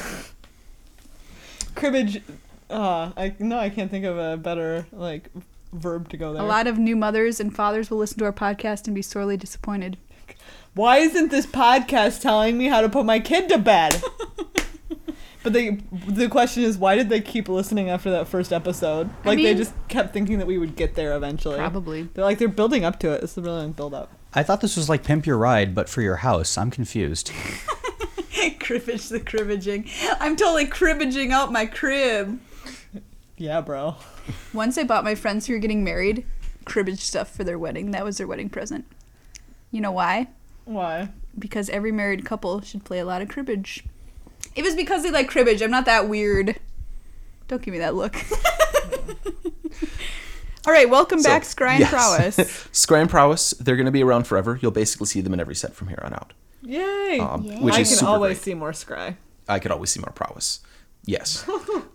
Cribbage. I can't think of a better verb to go there. A lot of new mothers and fathers will listen to our podcast and be sorely disappointed. Why isn't this podcast telling me how to put my kid to bed? But the question is, why did they keep listening after that first episode? They just kept thinking that we would get there eventually. Probably. They're building up to it. It's a brilliant build up. I thought this was like Pimp Your Ride, but for your house. I'm confused. Cribbage the cribbaging. I'm totally cribbaging out my crib. Yeah, bro. Once I bought my friends who were getting married cribbage stuff for their wedding. That was their wedding present. You know why? Why? Because every married couple should play a lot of cribbage. It was because they like cribbage. I'm not that weird. Don't give me that look. All right, welcome back, Scry and Prowess. Scry and Prowess, they're going to be around forever. You'll basically see them in every set from here on out. Yay! Which I is can super always great. see more Scry. I could always see more Prowess. Yes.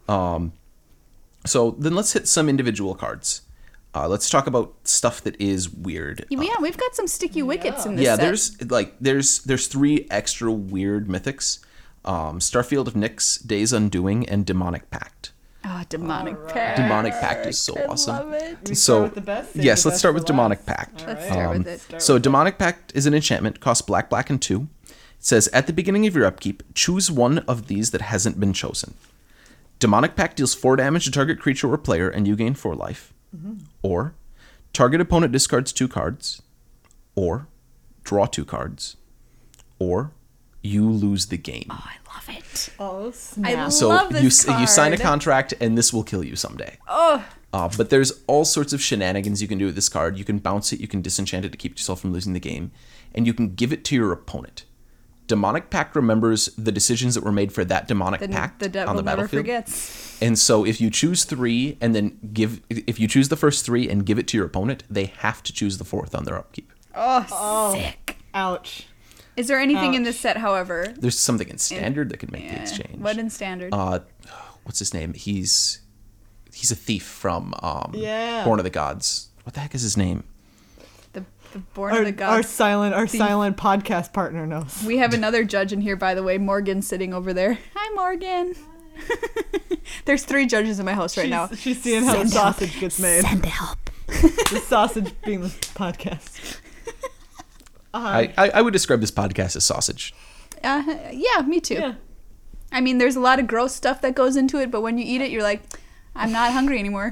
So then let's hit some individual cards. Let's talk about stuff that is weird. Yeah, we've got some sticky wickets in this set. There's 3 extra weird mythics. Starfield of Nyx, Days Undoing, and Demonic Pact. Oh, Demonic Pact. Demonic Pact is so awesome. I love it. We start with the best? Save Yes, the let's best start for with last. Demonic Pact. Let's start with it. So Demonic Pact is an enchantment, costs black and 2. It says, at the beginning of your upkeep, choose one of these that hasn't been chosen. Demonic Pact deals 4 damage to target creature or player, and you gain 4 life. Or, target opponent discards 2 cards. Or, draw 2 cards. Or, you lose the game. Oh, I love it. Oh, I snap. So love this you sign a card. contract, and this will kill you someday. Oh, But there's all sorts of shenanigans you can do with this card. You can bounce it, you can disenchant it to keep yourself from losing the game, and you can give it to your opponent. Demonic Pact remembers the decisions that were made for that Demonic Pact the devil on the never battlefield. forgets. And so if you choose 3 and then if you choose the first 3 and give it to your opponent, they have to choose the 4th on their upkeep. Oh, sick. Ouch. Is there anything in Ouch. this set, however? There's something in Standard that could make the exchange. What in Standard? What's his name? He's a thief from Yeah. Born of the Gods. What the heck is his name? the Born of the Our Gods. silent podcast partner knows. We have another judge in here, by the way. Morgan sitting over there. Hi, Morgan. There's 3 judges in my house right now. She's seeing how the sausage gets made. Send help. The sausage being the podcast. I would describe this podcast as sausage. Yeah, me too. Yeah. I mean, there's a lot of gross stuff that goes into it, but when you eat it, you're like, I'm not hungry anymore.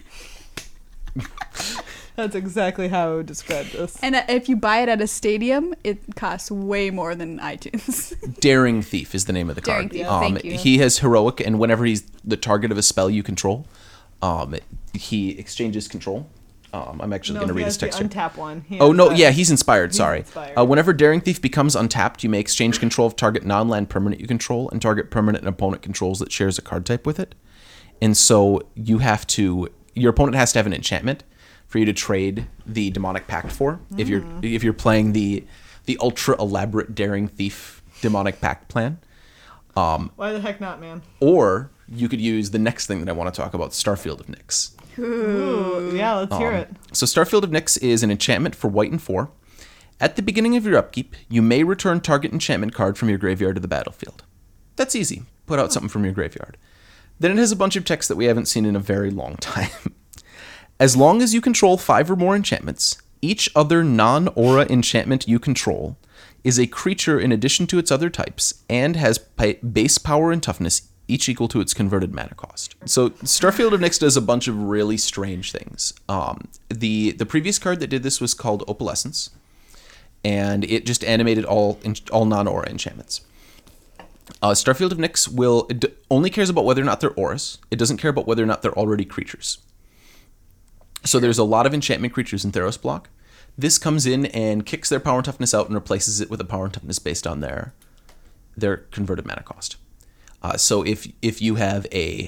That's exactly how I would describe this. And if you buy it at a stadium, it costs way more than iTunes. Daring Thief is the name of the Daring card. Thief, thank you. He has heroic, and whenever he's the target of a spell you control, he exchanges control. I'm actually going to read his text here. Untap one. Oh no, yeah, he's inspired. Sorry. inspired. Whenever Daring Thief becomes untapped, you may exchange control of target non-land permanent you control and target permanent an opponent controls that shares a card type with it. And so your opponent has to have an enchantment for you to trade the Demonic Pact for. If you're playing the ultra elaborate Daring Thief Demonic Pact plan. Why the heck not, man? Or you could use the next thing that I want to talk about, Starfield of Nyx. Ooh, yeah, let's hear it. So Starfield of Nyx is an enchantment for white and 4. At the beginning of your upkeep, you may return target enchantment card from your graveyard to the battlefield. That's easy. Put out something from your graveyard. Then it has a bunch of text that we haven't seen in a very long time. As long as you control 5 or more enchantments, each other non-aura enchantment you control is a creature in addition to its other types and has base power and toughness each equal to its converted mana cost. So Starfield of Nyx does a bunch of really strange things. The previous card that did this was called Opalescence, and it just animated all non-aura enchantments. Starfield of Nyx only cares about whether or not they're auras. It doesn't care about whether or not they're already creatures. So there's a lot of enchantment creatures in Theros block. This comes in and kicks their power and toughness out and replaces it with a power and toughness based on their converted mana cost. So if you have any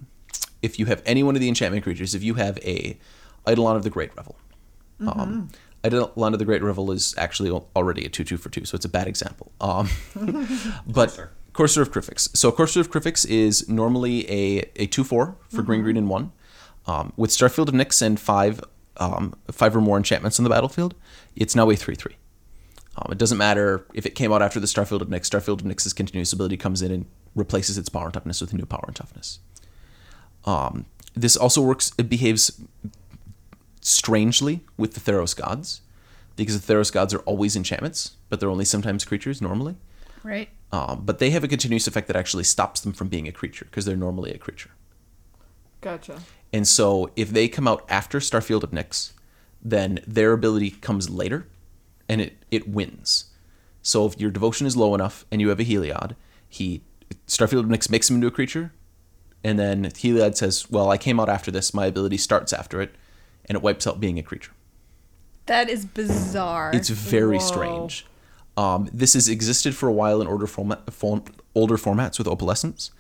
one of the enchantment creatures, if you have a Eidolon of the Great Revel, Eidolon of the Great Revel is actually already a 2/2 for 2, so it's a bad example. But Courser of Crifix. So Courser of Crifix is normally a 2/4 for green, green, and 1. With Starfield of Nyx and 5 or more enchantments on the battlefield, it's now a 3/3. It doesn't matter if it came out after the Starfield of Nyx. Starfield of Nyx's continuous ability comes in and replaces its power and toughness with a new power and toughness. This also works, it behaves strangely with the Theros gods, because the Theros gods are always enchantments, but they're only sometimes creatures normally. Right. But they have a continuous effect that actually stops them from being a creature, because they're normally a creature. Gotcha. And so if they come out after Starfield of Nyx, then their ability comes later, and it wins. So if your devotion is low enough and you have a Heliod, Starfield of Nyx makes him into a creature, and then Heliod says, well, I came out after this, my ability starts after it, and it wipes out being a creature. That is bizarre. It's very Whoa. strange. This has existed for a while in older formats with Opalescence.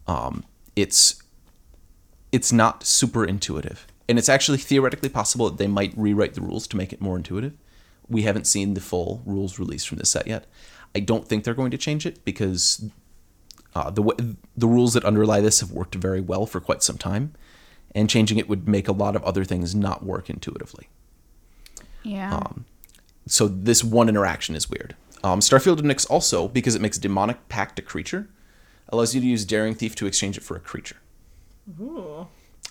It's not super intuitive. And it's actually theoretically possible that they might rewrite the rules to make it more intuitive. We haven't seen the full rules released from this set yet. I don't think they're going to change it because the rules that underlie this have worked very well for quite some time. And changing it would make a lot of other things not work intuitively. Yeah. So this one interaction is weird. Starfield of Nyx also, because it makes Demonic Pact a creature, allows you to use Daring Thief to exchange it for a creature. Ooh.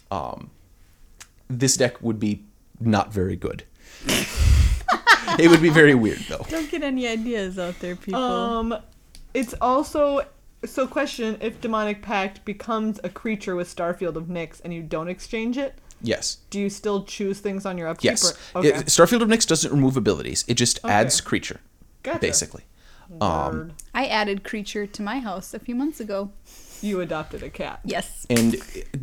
This deck would be not very good. It would be very weird, though. Don't get any ideas out there, people. It's also... So question, if Demonic Pact becomes a creature with Starfield of Nyx and you don't exchange it, Yes. do you still choose things on your upkeep? Yes. Or, okay. Starfield of Nyx doesn't remove abilities. It just adds creature, Gotcha. basically. Word. I added creature to my house a few months ago. You adopted a cat. Yes. And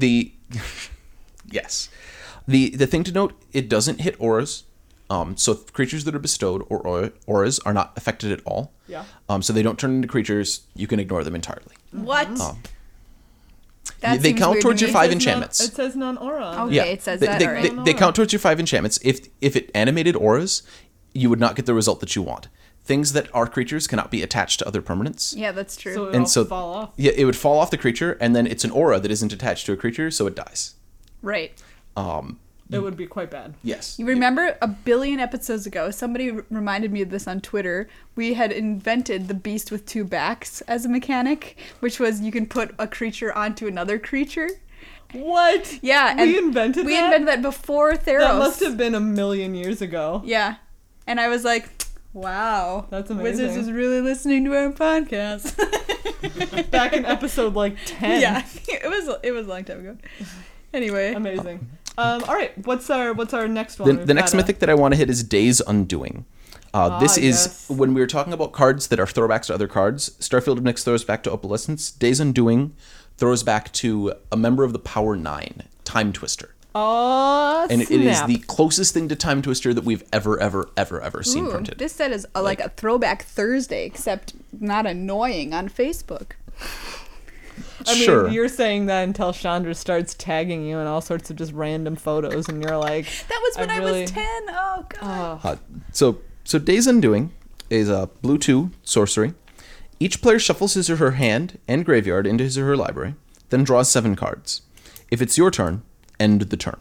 yes. The thing to note, it doesn't hit auras. So creatures that are bestowed or auras are not affected at all. Yeah. So they don't turn into creatures. You can ignore them entirely. What? They seems count weird towards to your me. 5 It enchantments. says non-aura. Okay. it says they, that, They, alright. they count towards your 5 enchantments. If it animated auras, you would not get the result that you want. Things that are creatures cannot be attached to other permanents. Yeah, that's true. So And it'll fall off. Yeah, it would fall off the creature, and then it's an aura that isn't attached to a creature, so it dies. Right. It would be quite bad. Yes. You remember a billion episodes ago, somebody reminded me of this on Twitter. We had invented the beast with 2 backs as a mechanic, which was you can put a creature onto another creature. What? Yeah. We invented We that? invented that before Theros. That must have been 1,000,000 years ago. Yeah. And I was like, wow. That's Wizards amazing. is really listening to our podcast. Back in episode like 10. Yeah. It was a long time ago. Anyway. Amazing. All right. What's our next one? The next mythic that I want to hit is Days Undoing. This is yes. when we were talking about cards that are throwbacks to other cards. Starfield of Nyx throws back to Opalescence. Days Undoing throws back to a member of the Power 9, Time Twister. And it is the closest thing to Time Twister that we've ever seen Ooh, printed. this set is like a throwback Thursday, except not annoying on Facebook. I mean, Sure. you're saying that until Chandra starts tagging you in all sorts of just random photos, and you're like, That was when I really- was 10. Oh, God. So Days Undoing is a blue 2 sorcery. Each player shuffles his or her hand and graveyard into his or her library, then draws 7 cards. If it's your turn, end the turn.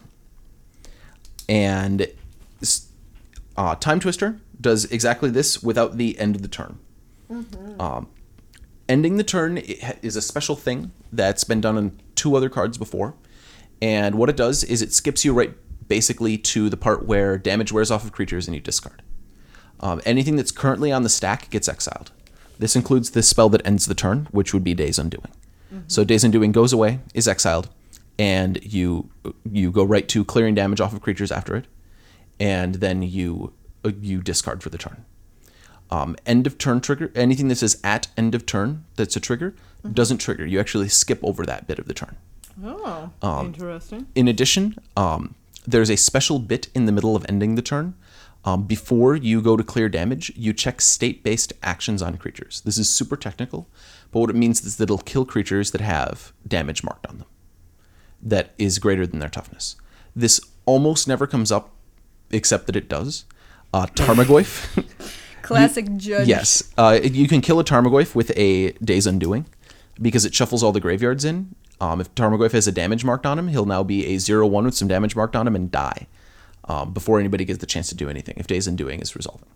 And Time Twister does exactly this without the end of the turn. Ending the turn is a special thing that's been done on 2 other cards before. And what it does is it skips you right basically to the part where damage wears off of creatures and you discard. Anything that's currently on the stack gets exiled. This includes the spell that ends the turn, which would be Days Undoing. So Days Undoing goes away, is exiled, and you go right to clearing damage off of creatures after it, and then you discard for the turn. End of turn trigger, anything that says at end of turn that's a trigger, doesn't trigger. You actually skip over that bit of the turn. oh, interesting. In addition, there's a special bit in the middle of ending the turn. Before you go to clear damage, you check state-based actions on creatures. This is super technical, but what it means is that it'll kill creatures that have damage marked on them that is greater than their toughness. This almost never comes up, except that it does. Tarmogoyf. Classic judge. Yes. You can kill a Tarmogoyf with a Day's Undoing because it shuffles all the graveyards in. If Tarmogoyf has a damage marked on him, he'll now be a 0/1 with some damage marked on him and die before anybody gets the chance to do anything if Day's Undoing is resolving.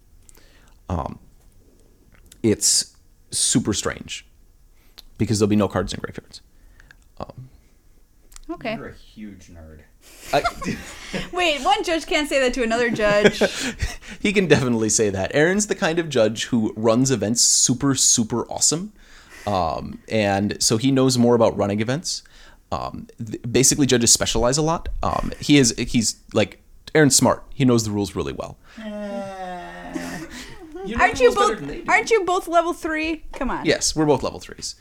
It's super strange because there'll be no cards in graveyards. Okay. You're a huge nerd. Wait, one judge can't say that to another judge. He can definitely say that. Aaron's the kind of judge who runs events super, super awesome. And so he knows more about running events. Basically, judges specialize a lot. He's like, Aaron's smart. He knows the rules really well. Aren't you both level 3? Come on. Yes, we're both level 3s.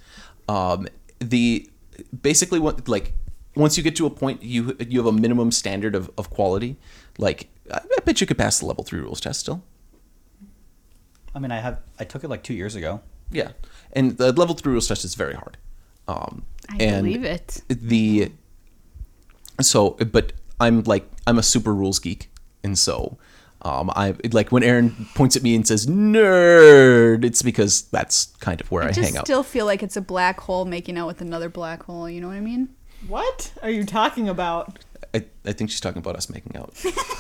Basically what once you get to a point you have a minimum standard of quality. Like I bet you could pass the level 3 rules test still. I mean, I took it like 2 years ago. Yeah, and the level 3 rules test is very hard. I believe it. But I'm a super rules geek, and so I like when Aaron points at me and says nerd, it's because that's kind of where I hang out. I still feel like it's a black hole making out with another black hole. You know what I mean? What are you talking about? I think she's talking about us making out.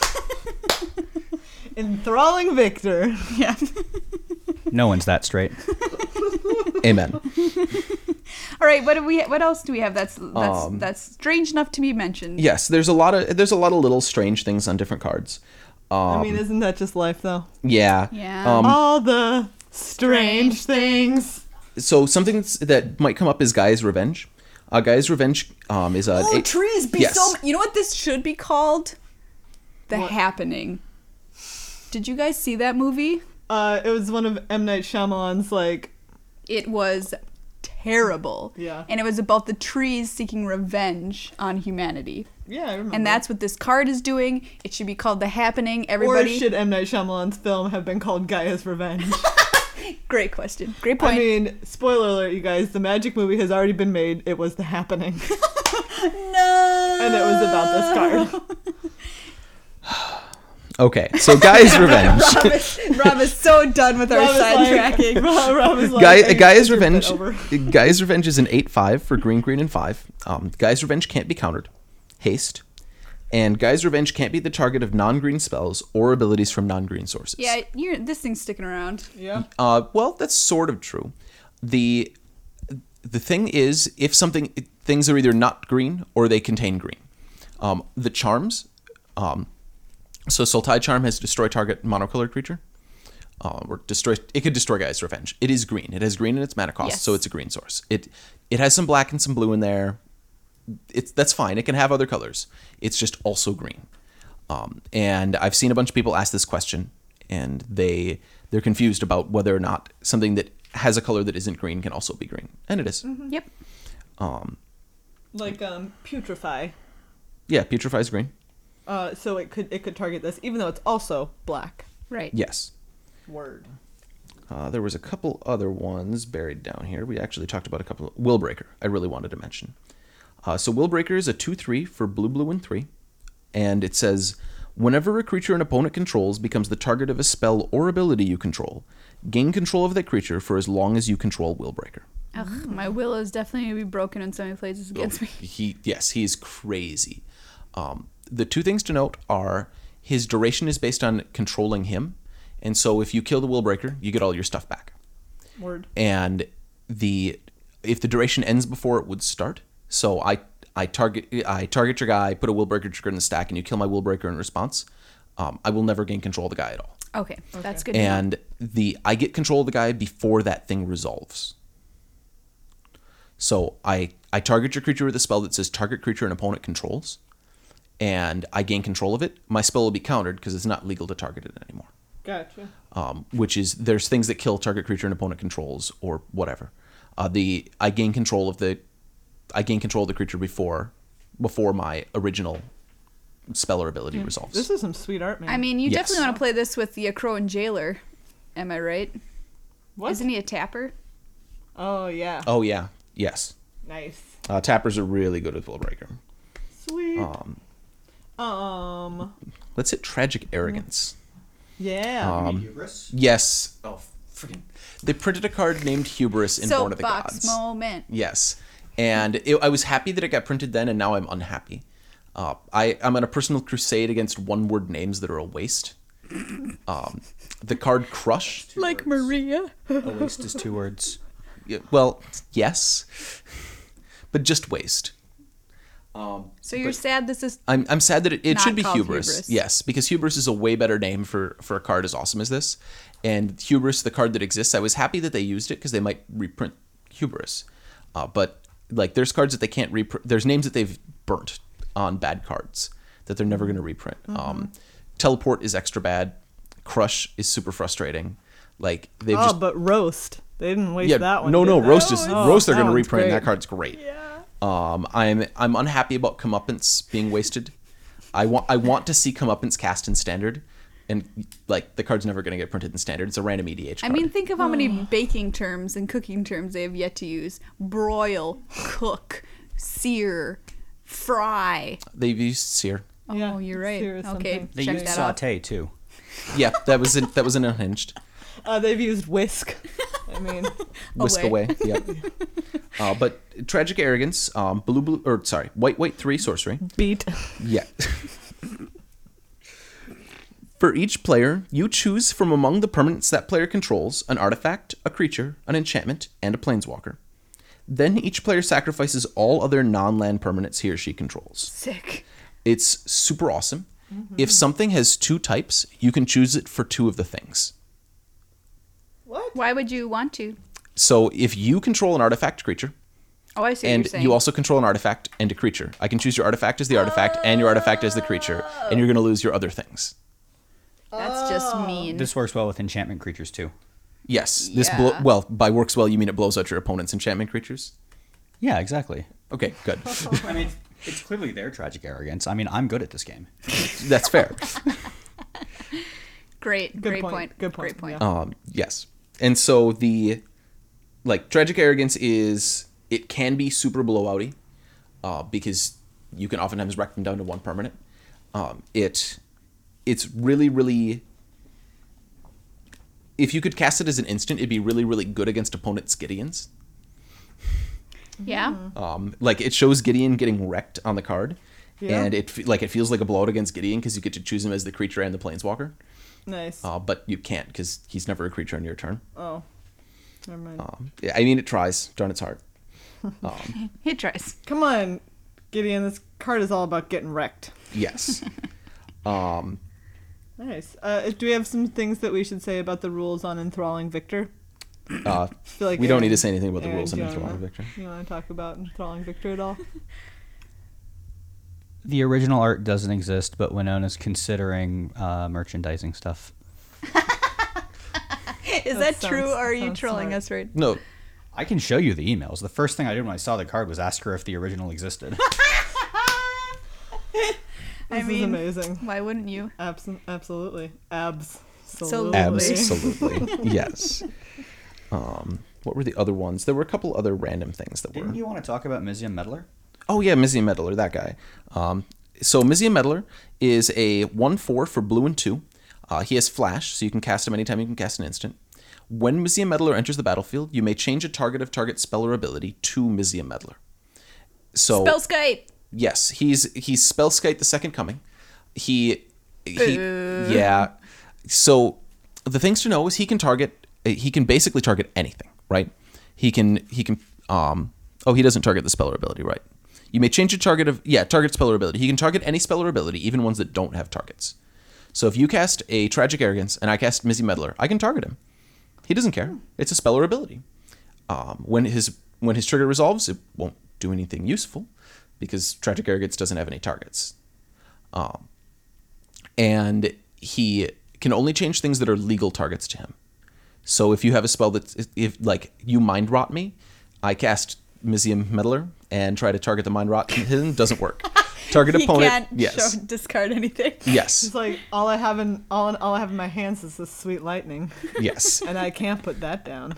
Enthralling Victor. Yeah. No one's that straight. Amen. All right. What else do we have? That's strange enough to be mentioned. Yes, there's a lot of little strange things on different cards. I mean, isn't that just life, though? Yeah. Yeah. All the strange things. So something that might come up is Gaia's Revenge. Gaia's Revenge is a... trees be yes. so... You know what this should be called? The What? Happening. Did you guys see that movie? It was one of M. Night Shyamalan's, It was terrible. Yeah. And it was about the trees seeking revenge on humanity. Yeah, I remember. And that's what this card is doing. It should be called The Happening. Or Everybody... should M. Night Shyamalan's film have been called Gaia's Revenge? Great question. Great point. I mean, spoiler alert, you guys, the Magic movie has already been made. It was The Happening. No! And it was about this card. Okay, so Gaia's Revenge. Rob is so done with our Rob is sidetracking. Rob is like, Gaia's Revenge. over. Gaia's Revenge is an 8/5 for green, and 5. Gaia's Revenge can't be countered. Haste. And Gaia's Revenge can't be the target of non-green spells or abilities from non-green sources. Yeah, this thing's sticking around. Yeah. Well, that's sort of true. The thing is, if things are either not green or they contain green. The charms, so Sultai Charm has destroy target monocolored creature. It could destroy Gaia's Revenge. It is green. It has green in its mana cost, Yes. so it's a green source. It has some black and some blue in there. That's fine. It can have other colors. It's just also green. And I've seen a bunch of people ask this question, and they're confused about whether or not something that has a color that isn't green can also be green, and it is. Mm-hmm. Yep. Putrefy. Yeah, Putrefy is green. So it could target this, even though it's also black. Right. Yes. Word. There was a couple other ones buried down here. We actually talked about a couple. Willbreaker, I really wanted to mention. So Willbreaker is a 2/3 for blue, and 3. And it says, whenever a creature an opponent controls becomes the target of a spell or ability you control, gain control of that creature for as long as you control Willbreaker. Ugh, my will is definitely going to be broken when somebody plays this against me. He's crazy. The two things to note are his duration is based on controlling him. And so if you kill the Willbreaker, you get all your stuff back. Word. And if the duration ends before it would start, so I target your guy, put a Willbreaker trigger in the stack, and you kill my Willbreaker in response, I will never gain control of the guy at all. Okay, that's good to know. And I get control of the guy before that thing resolves. So I target your creature with a spell that says target creature an opponent controls, and I gain control of it. My spell will be countered because it's not legal to target it anymore. Gotcha. Which is, there's things that kill target creature an opponent controls or whatever. I gain control of the creature before my original spell or ability resolves. This is some sweet art, man. I mean, you Yes. definitely want to play this with the Crowan Jailer. Am I right? What? Isn't he a tapper? Oh, yeah. Oh yeah, yes. Nice. Tappers are really good with Willbreaker. Sweet. Let's hit Tragic Arrogance. Yeah. Hubris? Yes. Oh, freaking! They printed a card named Hubris in Born of the Soapbox Gods. moment. Yes, and I was happy that it got printed then, and now I'm unhappy. I'm on a personal crusade against one-word names that are a waste. The card Crush. Like Maria. A waste is 2 words. Yeah, well, yes, but just waste. So you're sad this is I'm sad that it Not should be called Hubris. Hubris. Yes, because Hubris is a way better name for a card as awesome as this. And Hubris, the card that exists, I was happy that they used it because they might reprint Hubris. But like, there's cards that they can't reprint. There's names that they've burnt on bad cards that they're never going to reprint. Teleport is extra bad. Crush is super frustrating. Like they've just But Roast. They didn't waste that one. no, did they? Roast is Roast. They're that going to one's reprint. And great. that card's great. Yeah. I'm unhappy about Comeuppance being wasted. I want to see Comeuppance cast in Standard, and like the card's never going to get printed in Standard. It's a random EDH I card. mean, think of how many baking terms and cooking terms they have yet to use. Broil, cook, sear, fry. They've used Sear. Oh, Yeah, you're right. sear is Okay, something. They check used that out. saute too. Yeah, that was an Unhinged. They've used Whisk. I mean, Whisk away. Yep. But Tragic Arrogance, white 3 sorcery. beat. Yeah. For each player, you choose from among the permanents that player controls an artifact, a creature, an enchantment, and a planeswalker. Then each player sacrifices all other non-land permanents he or she controls. Sick. It's super awesome. If something has 2 types, you can choose it for 2 of the things. What? Why would you want to? So if you control an artifact creature, Oh, I see what and you're saying. you also control an artifact and a creature, I can choose your artifact as the artifact and your artifact as the creature, and you're going to lose your other things. That's just mean. This works well with enchantment creatures too. Yes. Yeah. By works well, you mean it blows out your opponent's enchantment creatures? Yeah, exactly. Okay, good. I mean, it's clearly their tragic arrogance. I mean, I'm good at this game. That's fair. Great Good point. point. Good point. Great point. Yeah. Yes. And so the Tragic Arrogance it can be super blowouty, because you can oftentimes wreck them down to 1 permanent. It's really, really, if you could cast it as an instant, it'd be really, really good against opponents' Gideons. Yeah. Like it shows Gideon getting wrecked on the card, Yeah. and it feels like a blowout against Gideon because you get to choose him as the creature and the planeswalker. Nice. But you can't because he's never a creature on your turn. Oh. Never mind. I mean, it tries. Darn, it's hard. It tries. Come on, Gideon. This card is all about getting wrecked. Yes. Nice. Do we have some things that we should say about the rules on enthralling Victor? I feel like We don't need Aaron- to say anything about the Aaron, rules do on you wanna- Enthralling Victor. You want to talk about enthralling Victor at all? The original art doesn't exist, but Winona's considering merchandising stuff. Is That that true, sounds- or are you sounds trolling smart. us right? No, I can show you the emails. The first thing I did when I saw the card was ask her if the original existed. This is mean- amazing. Why wouldn't you? Absolutely. Absolutely. absolutely. Yes. What were the other ones? There were a couple other random things that were. Didn't you want to talk about Mizium Meddler? Oh yeah, Mizium Meddler, that guy. So Mizium Meddler is a 1/4 for blue and 2. He has flash, so you can cast him anytime you can cast an instant. When Mizium Meddler enters the battlefield, you may change a target of target spell or ability to Mizium Meddler. So Spell Skype. yes, he's Spellskite the Second Coming. Yeah. So the things to know is he can basically target anything, right? He doesn't target the spell or ability, right? You may change a target spell or ability. He can target any spell or ability, even ones that don't have targets. So if you cast a Tragic Arrogance and I cast Mizium Meddler, I can target him. He doesn't care. It's a spell or ability. When his trigger resolves, it won't do anything useful because Tragic Arrogance doesn't have any targets. And he can only change things that are legal targets to him. So if you have a spell if you Mind Rot me, I cast Mizium Meddler and try to target the Mind Rot him, doesn't work. Target He opponent, can't yes. discard anything. Yes. It's like all I have in my hands is this sweet lightning, Yes. and I can't put that down.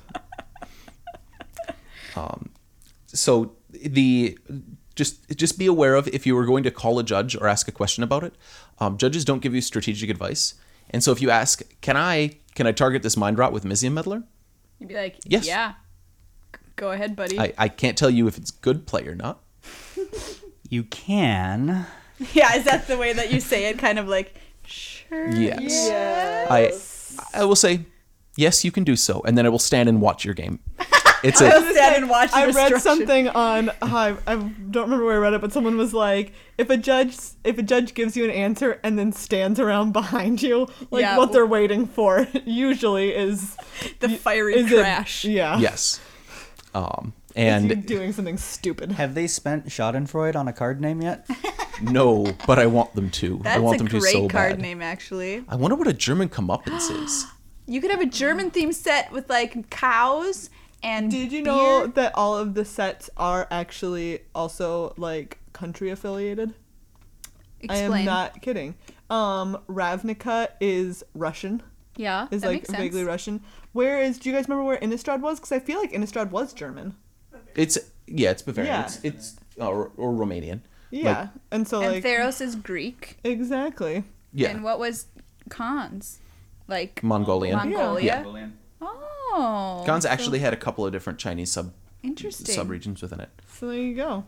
So just be aware of if you were going to call a judge or ask a question about it. Judges don't give you strategic advice. And so if you ask, can I target this mind rot with Mizium Meddler? You'd be like, Yes. yeah. Go ahead, buddy. I can't tell you if it's good play or not. You can. Yeah, is that the way that you say it? Kind of like, sure. Yes. Yeah. I will say, yes, you can do so, and then I will stand and watch your game. It's I'll a stand and watch the I read destruction. something on I don't remember where I read it, but someone was like, if a judge gives you an answer and then stands around behind you, like Yeah. what they're waiting for usually is The fiery is it- crash. yeah. yes. Is And doing something stupid. Have they spent Schadenfreude on a card name yet? no, but I want them to. I That's want a them to great so card bad. name, actually. I wonder what a German comeuppance is. You could have a German themed set with like cows and Did you know beer. that all of the sets are actually also like country affiliated? I am Explain. not kidding. Ravnica is Russian. Yeah, Is that like makes sense. vaguely Russian. Whereas, do you guys remember where Innistrad was? Because I feel like Innistrad was German. It's Bavarian. Yeah. It's or Romanian. Yeah, Like, and so And like Theros is Greek. exactly. yeah, And what was Khans? Like Mongolian. Mongolia. Oh. Khans actually had a couple of different Chinese Interesting. sub-regions within it. So there you go.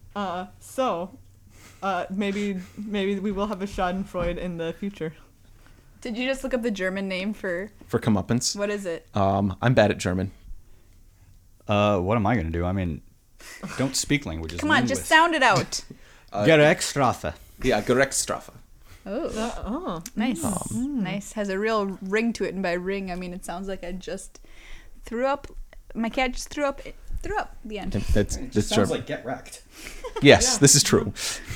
Maybe we will have a Schadenfreude in the future. Did you just look up the German name for For comeuppance, what is it? I'm bad at German. What am I going to do? I mean, don't speak languages. Come on, just sound it out. Gerechtstrafe. Yeah, Gerechtstrafe. Oh, Oh, nice. Nice. Has a real ring to it, and by ring I mean it sounds like I just threw up. My cat just threw up. The end. That's Sounds German. like get wrecked. Yes, this is true.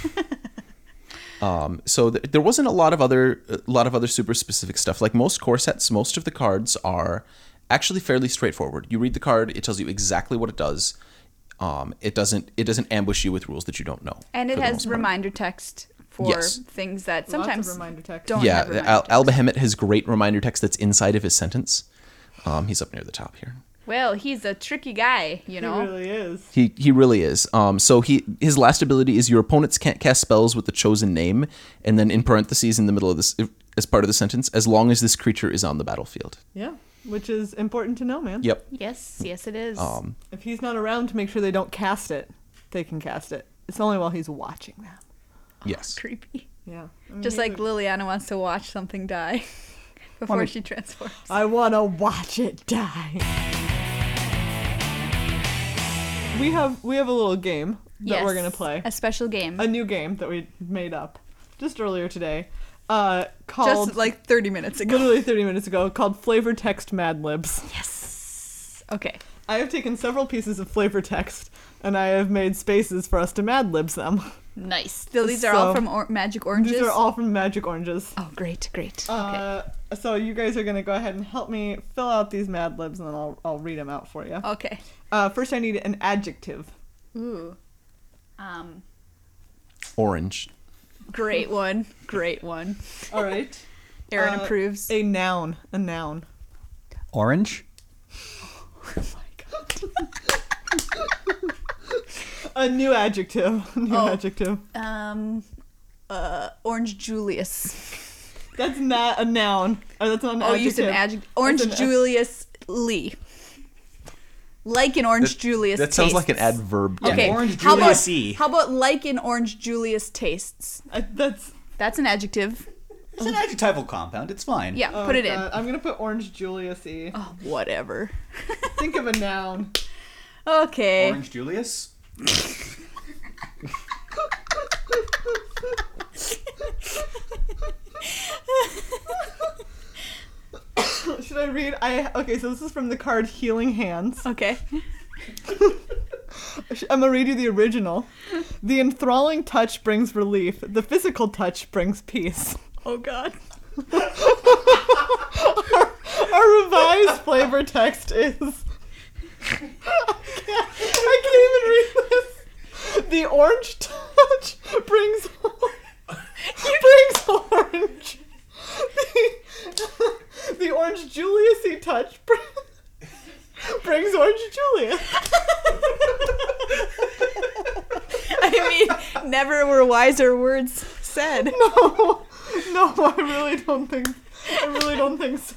So there wasn't a lot of other super specific stuff. Like most core sets, most of the cards are actually fairly straightforward. You read the card, it tells you exactly what it does. It doesn't ambush you with rules that you don't know. And it for the has most part. reminder text for Yes. things that lots sometimes of reminder text. don't Yeah, have reminder Al text. Behemoth has great reminder text that's inside of his sentence. He's up near the top here. Well, he's a tricky guy, you know. He really is. He really is. So his last ability is your opponents can't cast spells with the chosen name, and then in parentheses in the middle of this as part of the sentence, as long as this creature is on the battlefield. Yeah, which is important to know, man. Yep. Yes, it is. If he's not around to make sure they don't cast it, they can cast it. It's only while he's watching them. Yes. Creepy. Yeah. I mean, Just he's like a- Liliana wants to watch something die before she transforms. I want to watch it die. We have a little game that we're Yes, gonna play. a special game. A new game that we made up just earlier today. Called Just like 30 minutes ago. literally 30 minutes ago, called Flavor Text Mad Libs. Yes. Okay. I have taken several pieces of flavor text and I have made spaces for us to Mad Libs them. Nice. So these are all So- from Magic Oranges. These are all from Magic Oranges. Oh, great. Okay. So you guys are gonna go ahead and help me fill out these Mad Libs, and then I'll read them out for you. Okay. First, I need an adjective. Ooh. Orange. Great one. All right. Aaron approves. A noun. A noun. Orange? A new adjective. Adjective. Orange Julius. That's not a noun. Or that's not an Oh, adjective. use an adjective. Orange That's an- Julius Lee. Like an Orange Julius That sounds like an tastes. adverb. Yeah, Okay. Orange how about, Julius E. how about like an Orange Julius tastes? That's. That's an adjective. It's an adjectival compound. It's fine. Yeah, Oh, put it God. I'm gonna put Orange Julius E. in. Oh, whatever. Think of a noun. Okay. Orange Julius? Should I read? Okay, so this is from the card Healing Hands. Okay. I'm gonna read you the original. The enthralling touch brings relief. The physical touch brings peace. Oh, God. Our revised flavor text is. I can't even read this. The orange touch brings orange. The orange Julius-y touch brings orange Julius. I mean, never were wiser words said. No, I really don't think. I really don't think so.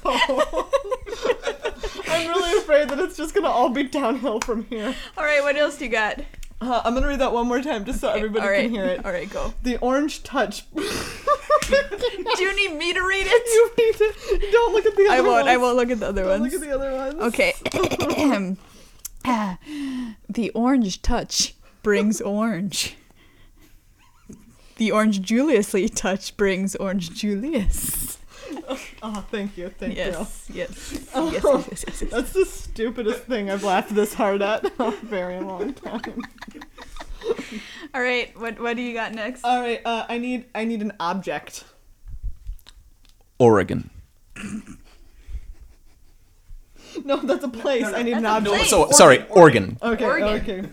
I'm really afraid that it's just gonna all be downhill from here. All right, what else do you got? I'm gonna read that one more time just so everybody All right. can hear it. All right, go. The orange touch. Do you need me to read it? You need to. Don't look at the other ones. I won't look at the other Don't ones. look at the other ones. Okay. The orange touch brings orange. The orange Juliously touch brings orange Julius. Oh, thank you. Thank you. Yes, yes, Oh, yes, yes, yes, yes. That's the stupidest thing I've laughed this hard at in a very long time. All right, what do you got next? All right, I need an object. Oregon. No, that's a place. I need an That's a object. place. So sorry, Oregon. Okay, Oregon. okay.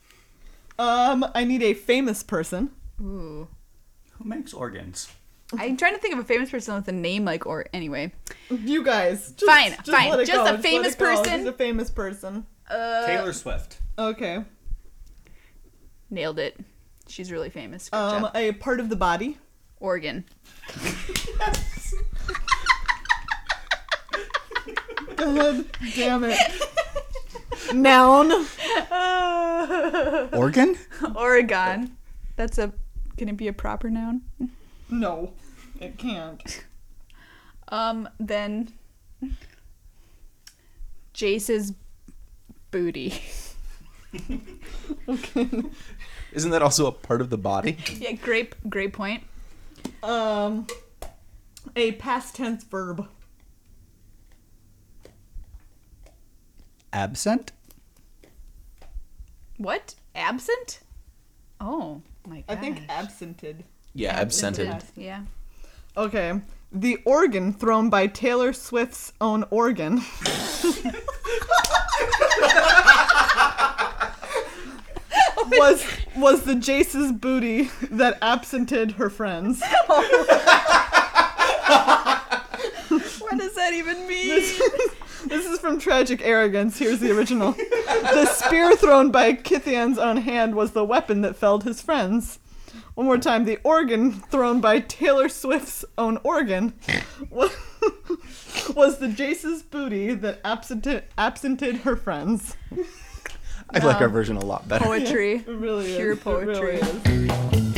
I need a famous person. Ooh. Who makes organs? I'm trying to think of a famous person with a name like or anyway. You guys. Just, Fine, just fine. let it Just go. a let famous it go. person? Just a famous person. Taylor Swift. Okay. Nailed it. She's really famous. Good job. A part of the body. Oregon. God damn it. Noun. Organ? Oregon. That's a. Can it be a proper noun? No, it can't. Then. Jace's booty. Isn't that also a part of the body? Yeah, great point. A past tense verb. Absent? What? Absent? Oh my god. I think absented. Yeah, absented. Yeah. Okay. The organ thrown by Taylor Swift's own organ. was the Jace's booty that absented her friends. What does that even mean? This is from Tragic Arrogance. Here's the original. The spear thrown by Kithian's own hand was the weapon that felled his friends. One more time. The organ thrown by Taylor Swift's own organ was the Jace's booty that absented her friends. I like our version a lot better. Poetry. It really Pure is. It poetry. really is.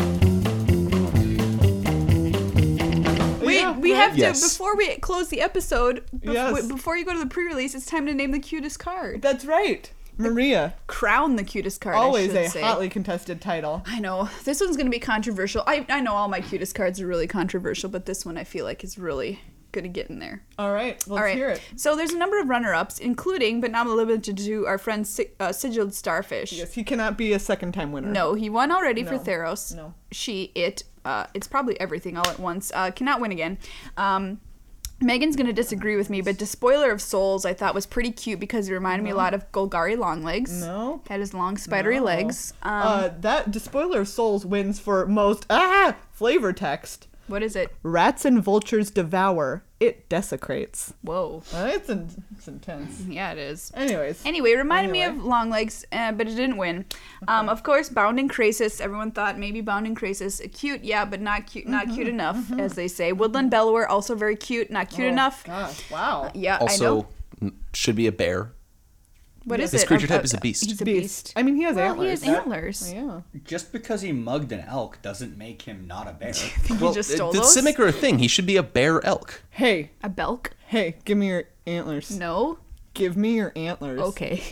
We have to, Yes. before we close the episode, Yes. before you go to the pre-release, it's time to name the cutest card. That's right. Maria. Crown the cutest card, Always I should a say. hotly contested title. I know. This one's going to be controversial. I know all my cutest cards are really controversial, but this one I feel like is really going to get in there. All right. Let's All right. hear it. So there's a number of runner-ups, including, but not limited to, our friend Sigilled Starfish. Yes, he cannot be a second-time winner. No, he won already for No. Theros. No. It's probably everything all at once. Cannot win again. Megan's gonna disagree with me, but Despoiler of Souls I thought was pretty cute because it reminded me a lot of Golgari Longlegs. No. Had his long spidery No. legs. That Despoiler of Souls wins for most flavor text. What is it? Rats and vultures devour. It desecrates. Whoa. It's intense. Yeah, it is. Anyways. Anyway, it reminded me Anyway. of Longlegs, but it didn't win. Of course, Bounding Crasis. Everyone thought maybe Bounding Crasis. Cute, yeah, but not cute enough, as they say. Woodland Bellower, also very cute, not cute enough. Gosh, wow. Yeah, I know. Also, should be a bear. What is This it? creature type is a beast. He's a Beast. beast. I mean, he has Well, antlers. he has antlers. Yeah. Just because he mugged an elk doesn't make him not a bear. He just stole the those? Simic are a thing. He should be a bear elk. Hey, A Belk? give me your antlers. No? Give me your antlers. Okay.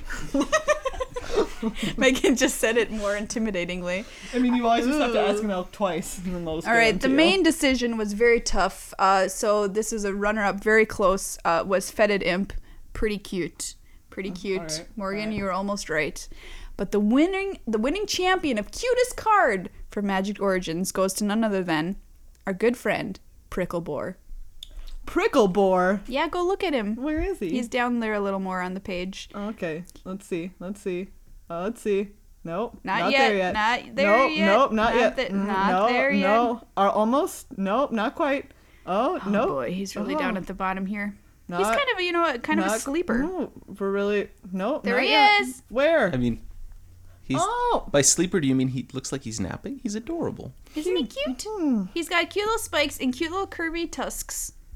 Megan just said it more intimidatingly. I mean, you always just have to ask an elk twice, and then they'll just All go right, into the you. main decision was very tough. So this is a runner-up, very close. Was Fetid Imp, pretty cute, pretty cute. right, Morgan, all right. you were almost right. But the winning champion of cutest card for Magic Origins goes to none other than our good friend Pricklebore. Pricklebore. Yeah, go look at him. Where is he? He's down there a little more on the page. Okay, let's see. Nope. Not there yet, yet. not there nope, yet, Nope, not not yet. th- Mm, not no, there yet. No, almost. Nope, not quite. Oh, Oh no. boy, he's really down at the bottom here. He's Not- kind of a sleeper. No, we're really. Nope. There not he yet. is. Where? I mean, he's Oh. by sleeper. Do you mean he looks like he's napping? He's adorable. Isn't he cute? He's got cute little spikes and cute little curvy tusks.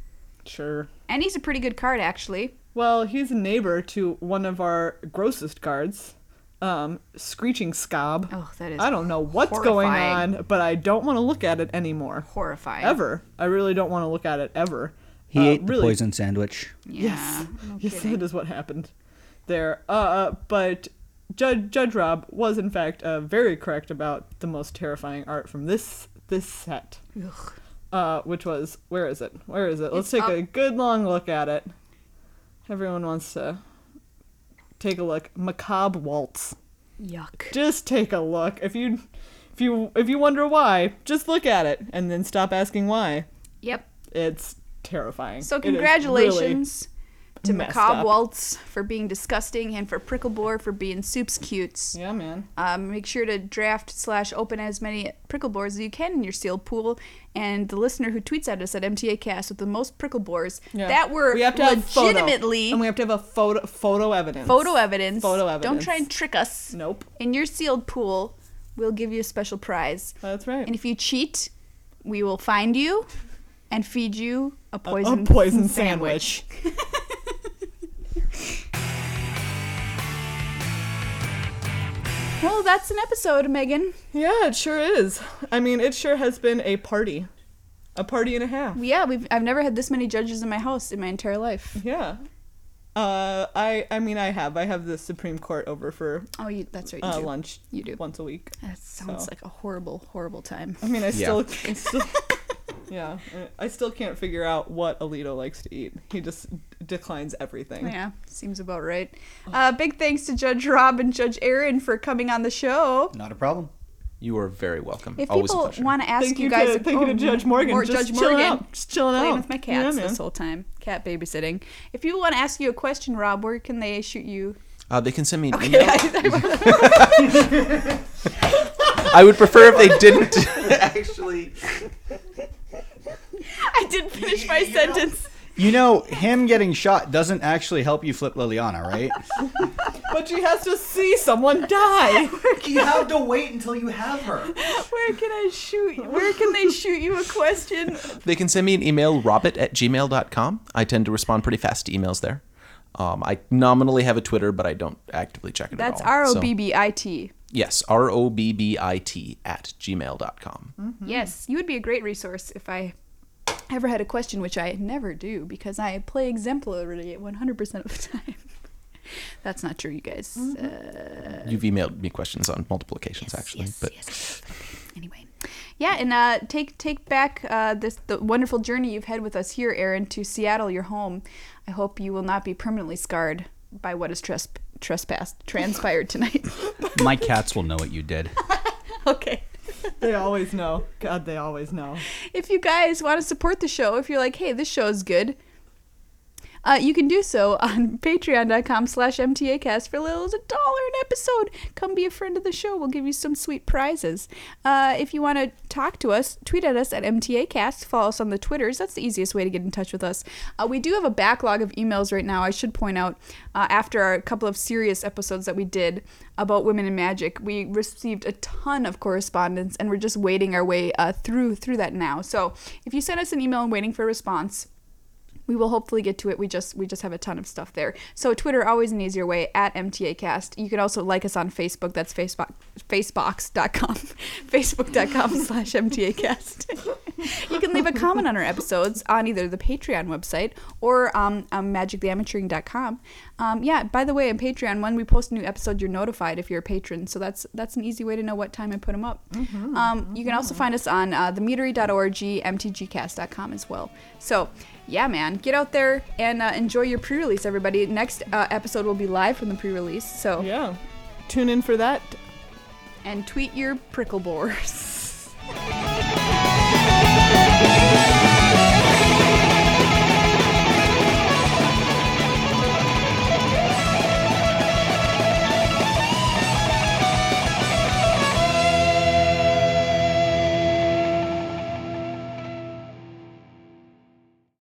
Sure. And he's a pretty good card, actually. Well, he's a neighbor to one of our grossest cards, Screeching Scob. Oh, that is I don't know what's going horrifying. on, but I don't want to look at it anymore. Horrifying. Ever. I really don't want to look at it ever. He ate really, the poison sandwich. Yeah. Yes. No Yes, kidding. that is what happened there. But Judge Rob was, in fact, very correct about the most terrifying art from this set. Ugh. Which was, where is it? Let's It's take up. a good long look at it. Everyone wants to take a look. Macabre Waltz. Yuck. Just take a look. If you wonder why, just look at it and then stop asking why. Yep. It's terrifying. So It is congratulations to messed Macabre up. Waltz for being disgusting and for Pricklebore for being soups cutes. Yeah, man. Make sure to draft/open as many Pricklebores as you can in your sealed pool. And the listener who tweets at us at MTAcast with the most Pricklebores Yeah. that were we have to have legitimately photo, and we have to have a photo evidence. photo evidence. Photo evidence. Don't try and trick us. Nope. In your sealed pool, we'll give you a special prize. That's right. And if you cheat, we will find you and feed you a a poison sandwich. Well, that's an episode, Megan. Yeah, it sure is. I mean, it sure has been a party. A party and a half. Yeah, I've never had this many judges in my house in my entire life. Yeah. I have the Supreme Court over for Oh, that's right. You do. lunch. You do. Once a week. That sounds So. like a horrible, horrible time. I mean, I Yeah. still yeah, I still can't figure out what Alito likes to eat. He just declines everything. Yeah, seems about right. Big thanks to Judge Rob and Judge Aaron for coming on the show. Not a problem. You are very welcome. If Always a people pleasure. want to ask Thank you you guys, to, thank you to Judge Morgan. More Just Judge chilling Morgan, out. Just chilling playing out. with my cats Yeah, man. this whole time, cat babysitting. If people want to ask you a question, Rob, where can they shoot you? They can send me an Okay, email. I would prefer if they didn't actually. I didn't finish my sentence. You know, him getting shot doesn't actually help you flip Liliana, right? But she has to see someone die. You have to wait until you have her. Where can I shoot you? Where can they shoot you a question? They can send me an email, robert@gmail.com. I tend to respond pretty fast to emails there. I nominally have a Twitter, but I don't actively check it That's at all. So- ROBBIT. Yes, ROBBIT @gmail.com. Yes, you would be a great resource if I ever had a question, which I never do because I play exemplary 100% of the time. That's not true, you guys. You've emailed me questions on multiple occasions, actually. Yes, but yes. Anyway, yeah, and take back the wonderful journey you've had with us here, Aaron, to Seattle, your home. I hope you will not be permanently scarred by what has transpired tonight. My cats will know what you did. Okay. They always know. God, they always know. If you guys want to support the show, if you're like, hey, this show is good, you can do so on patreon.com/MTAcast for as little as $1 an episode. Come be a friend of the show. We'll give you some sweet prizes. If you want to talk to us, tweet at us at MTAcast. Follow us on the Twitters. That's the easiest way to get in touch with us. We do have a backlog of emails right now, I should point out. After a couple of serious episodes that we did about women in magic, we received a ton of correspondence, and we're just waiting our way through that now. So if you send us an email and waiting for a response, we will hopefully get to it. We just have a ton of stuff there. So Twitter, always an easier way, at MTAcast. You can also like us on Facebook. That's Facebox.com. Facebook.com/MTAcast. You can leave a comment on our episodes on either the Patreon website or on magictheamateuring.com. Yeah, by the way, on Patreon, when we post a new episode, you're notified if you're a patron. So that's an easy way to know what time I put them up. You can also find us on themeadery.org, mtgcast.com as well. So yeah, man, get out there and enjoy your pre-release, everybody. Next episode will be live from the pre-release. So Yeah. Tune in for that. and tweet your Pricklebores.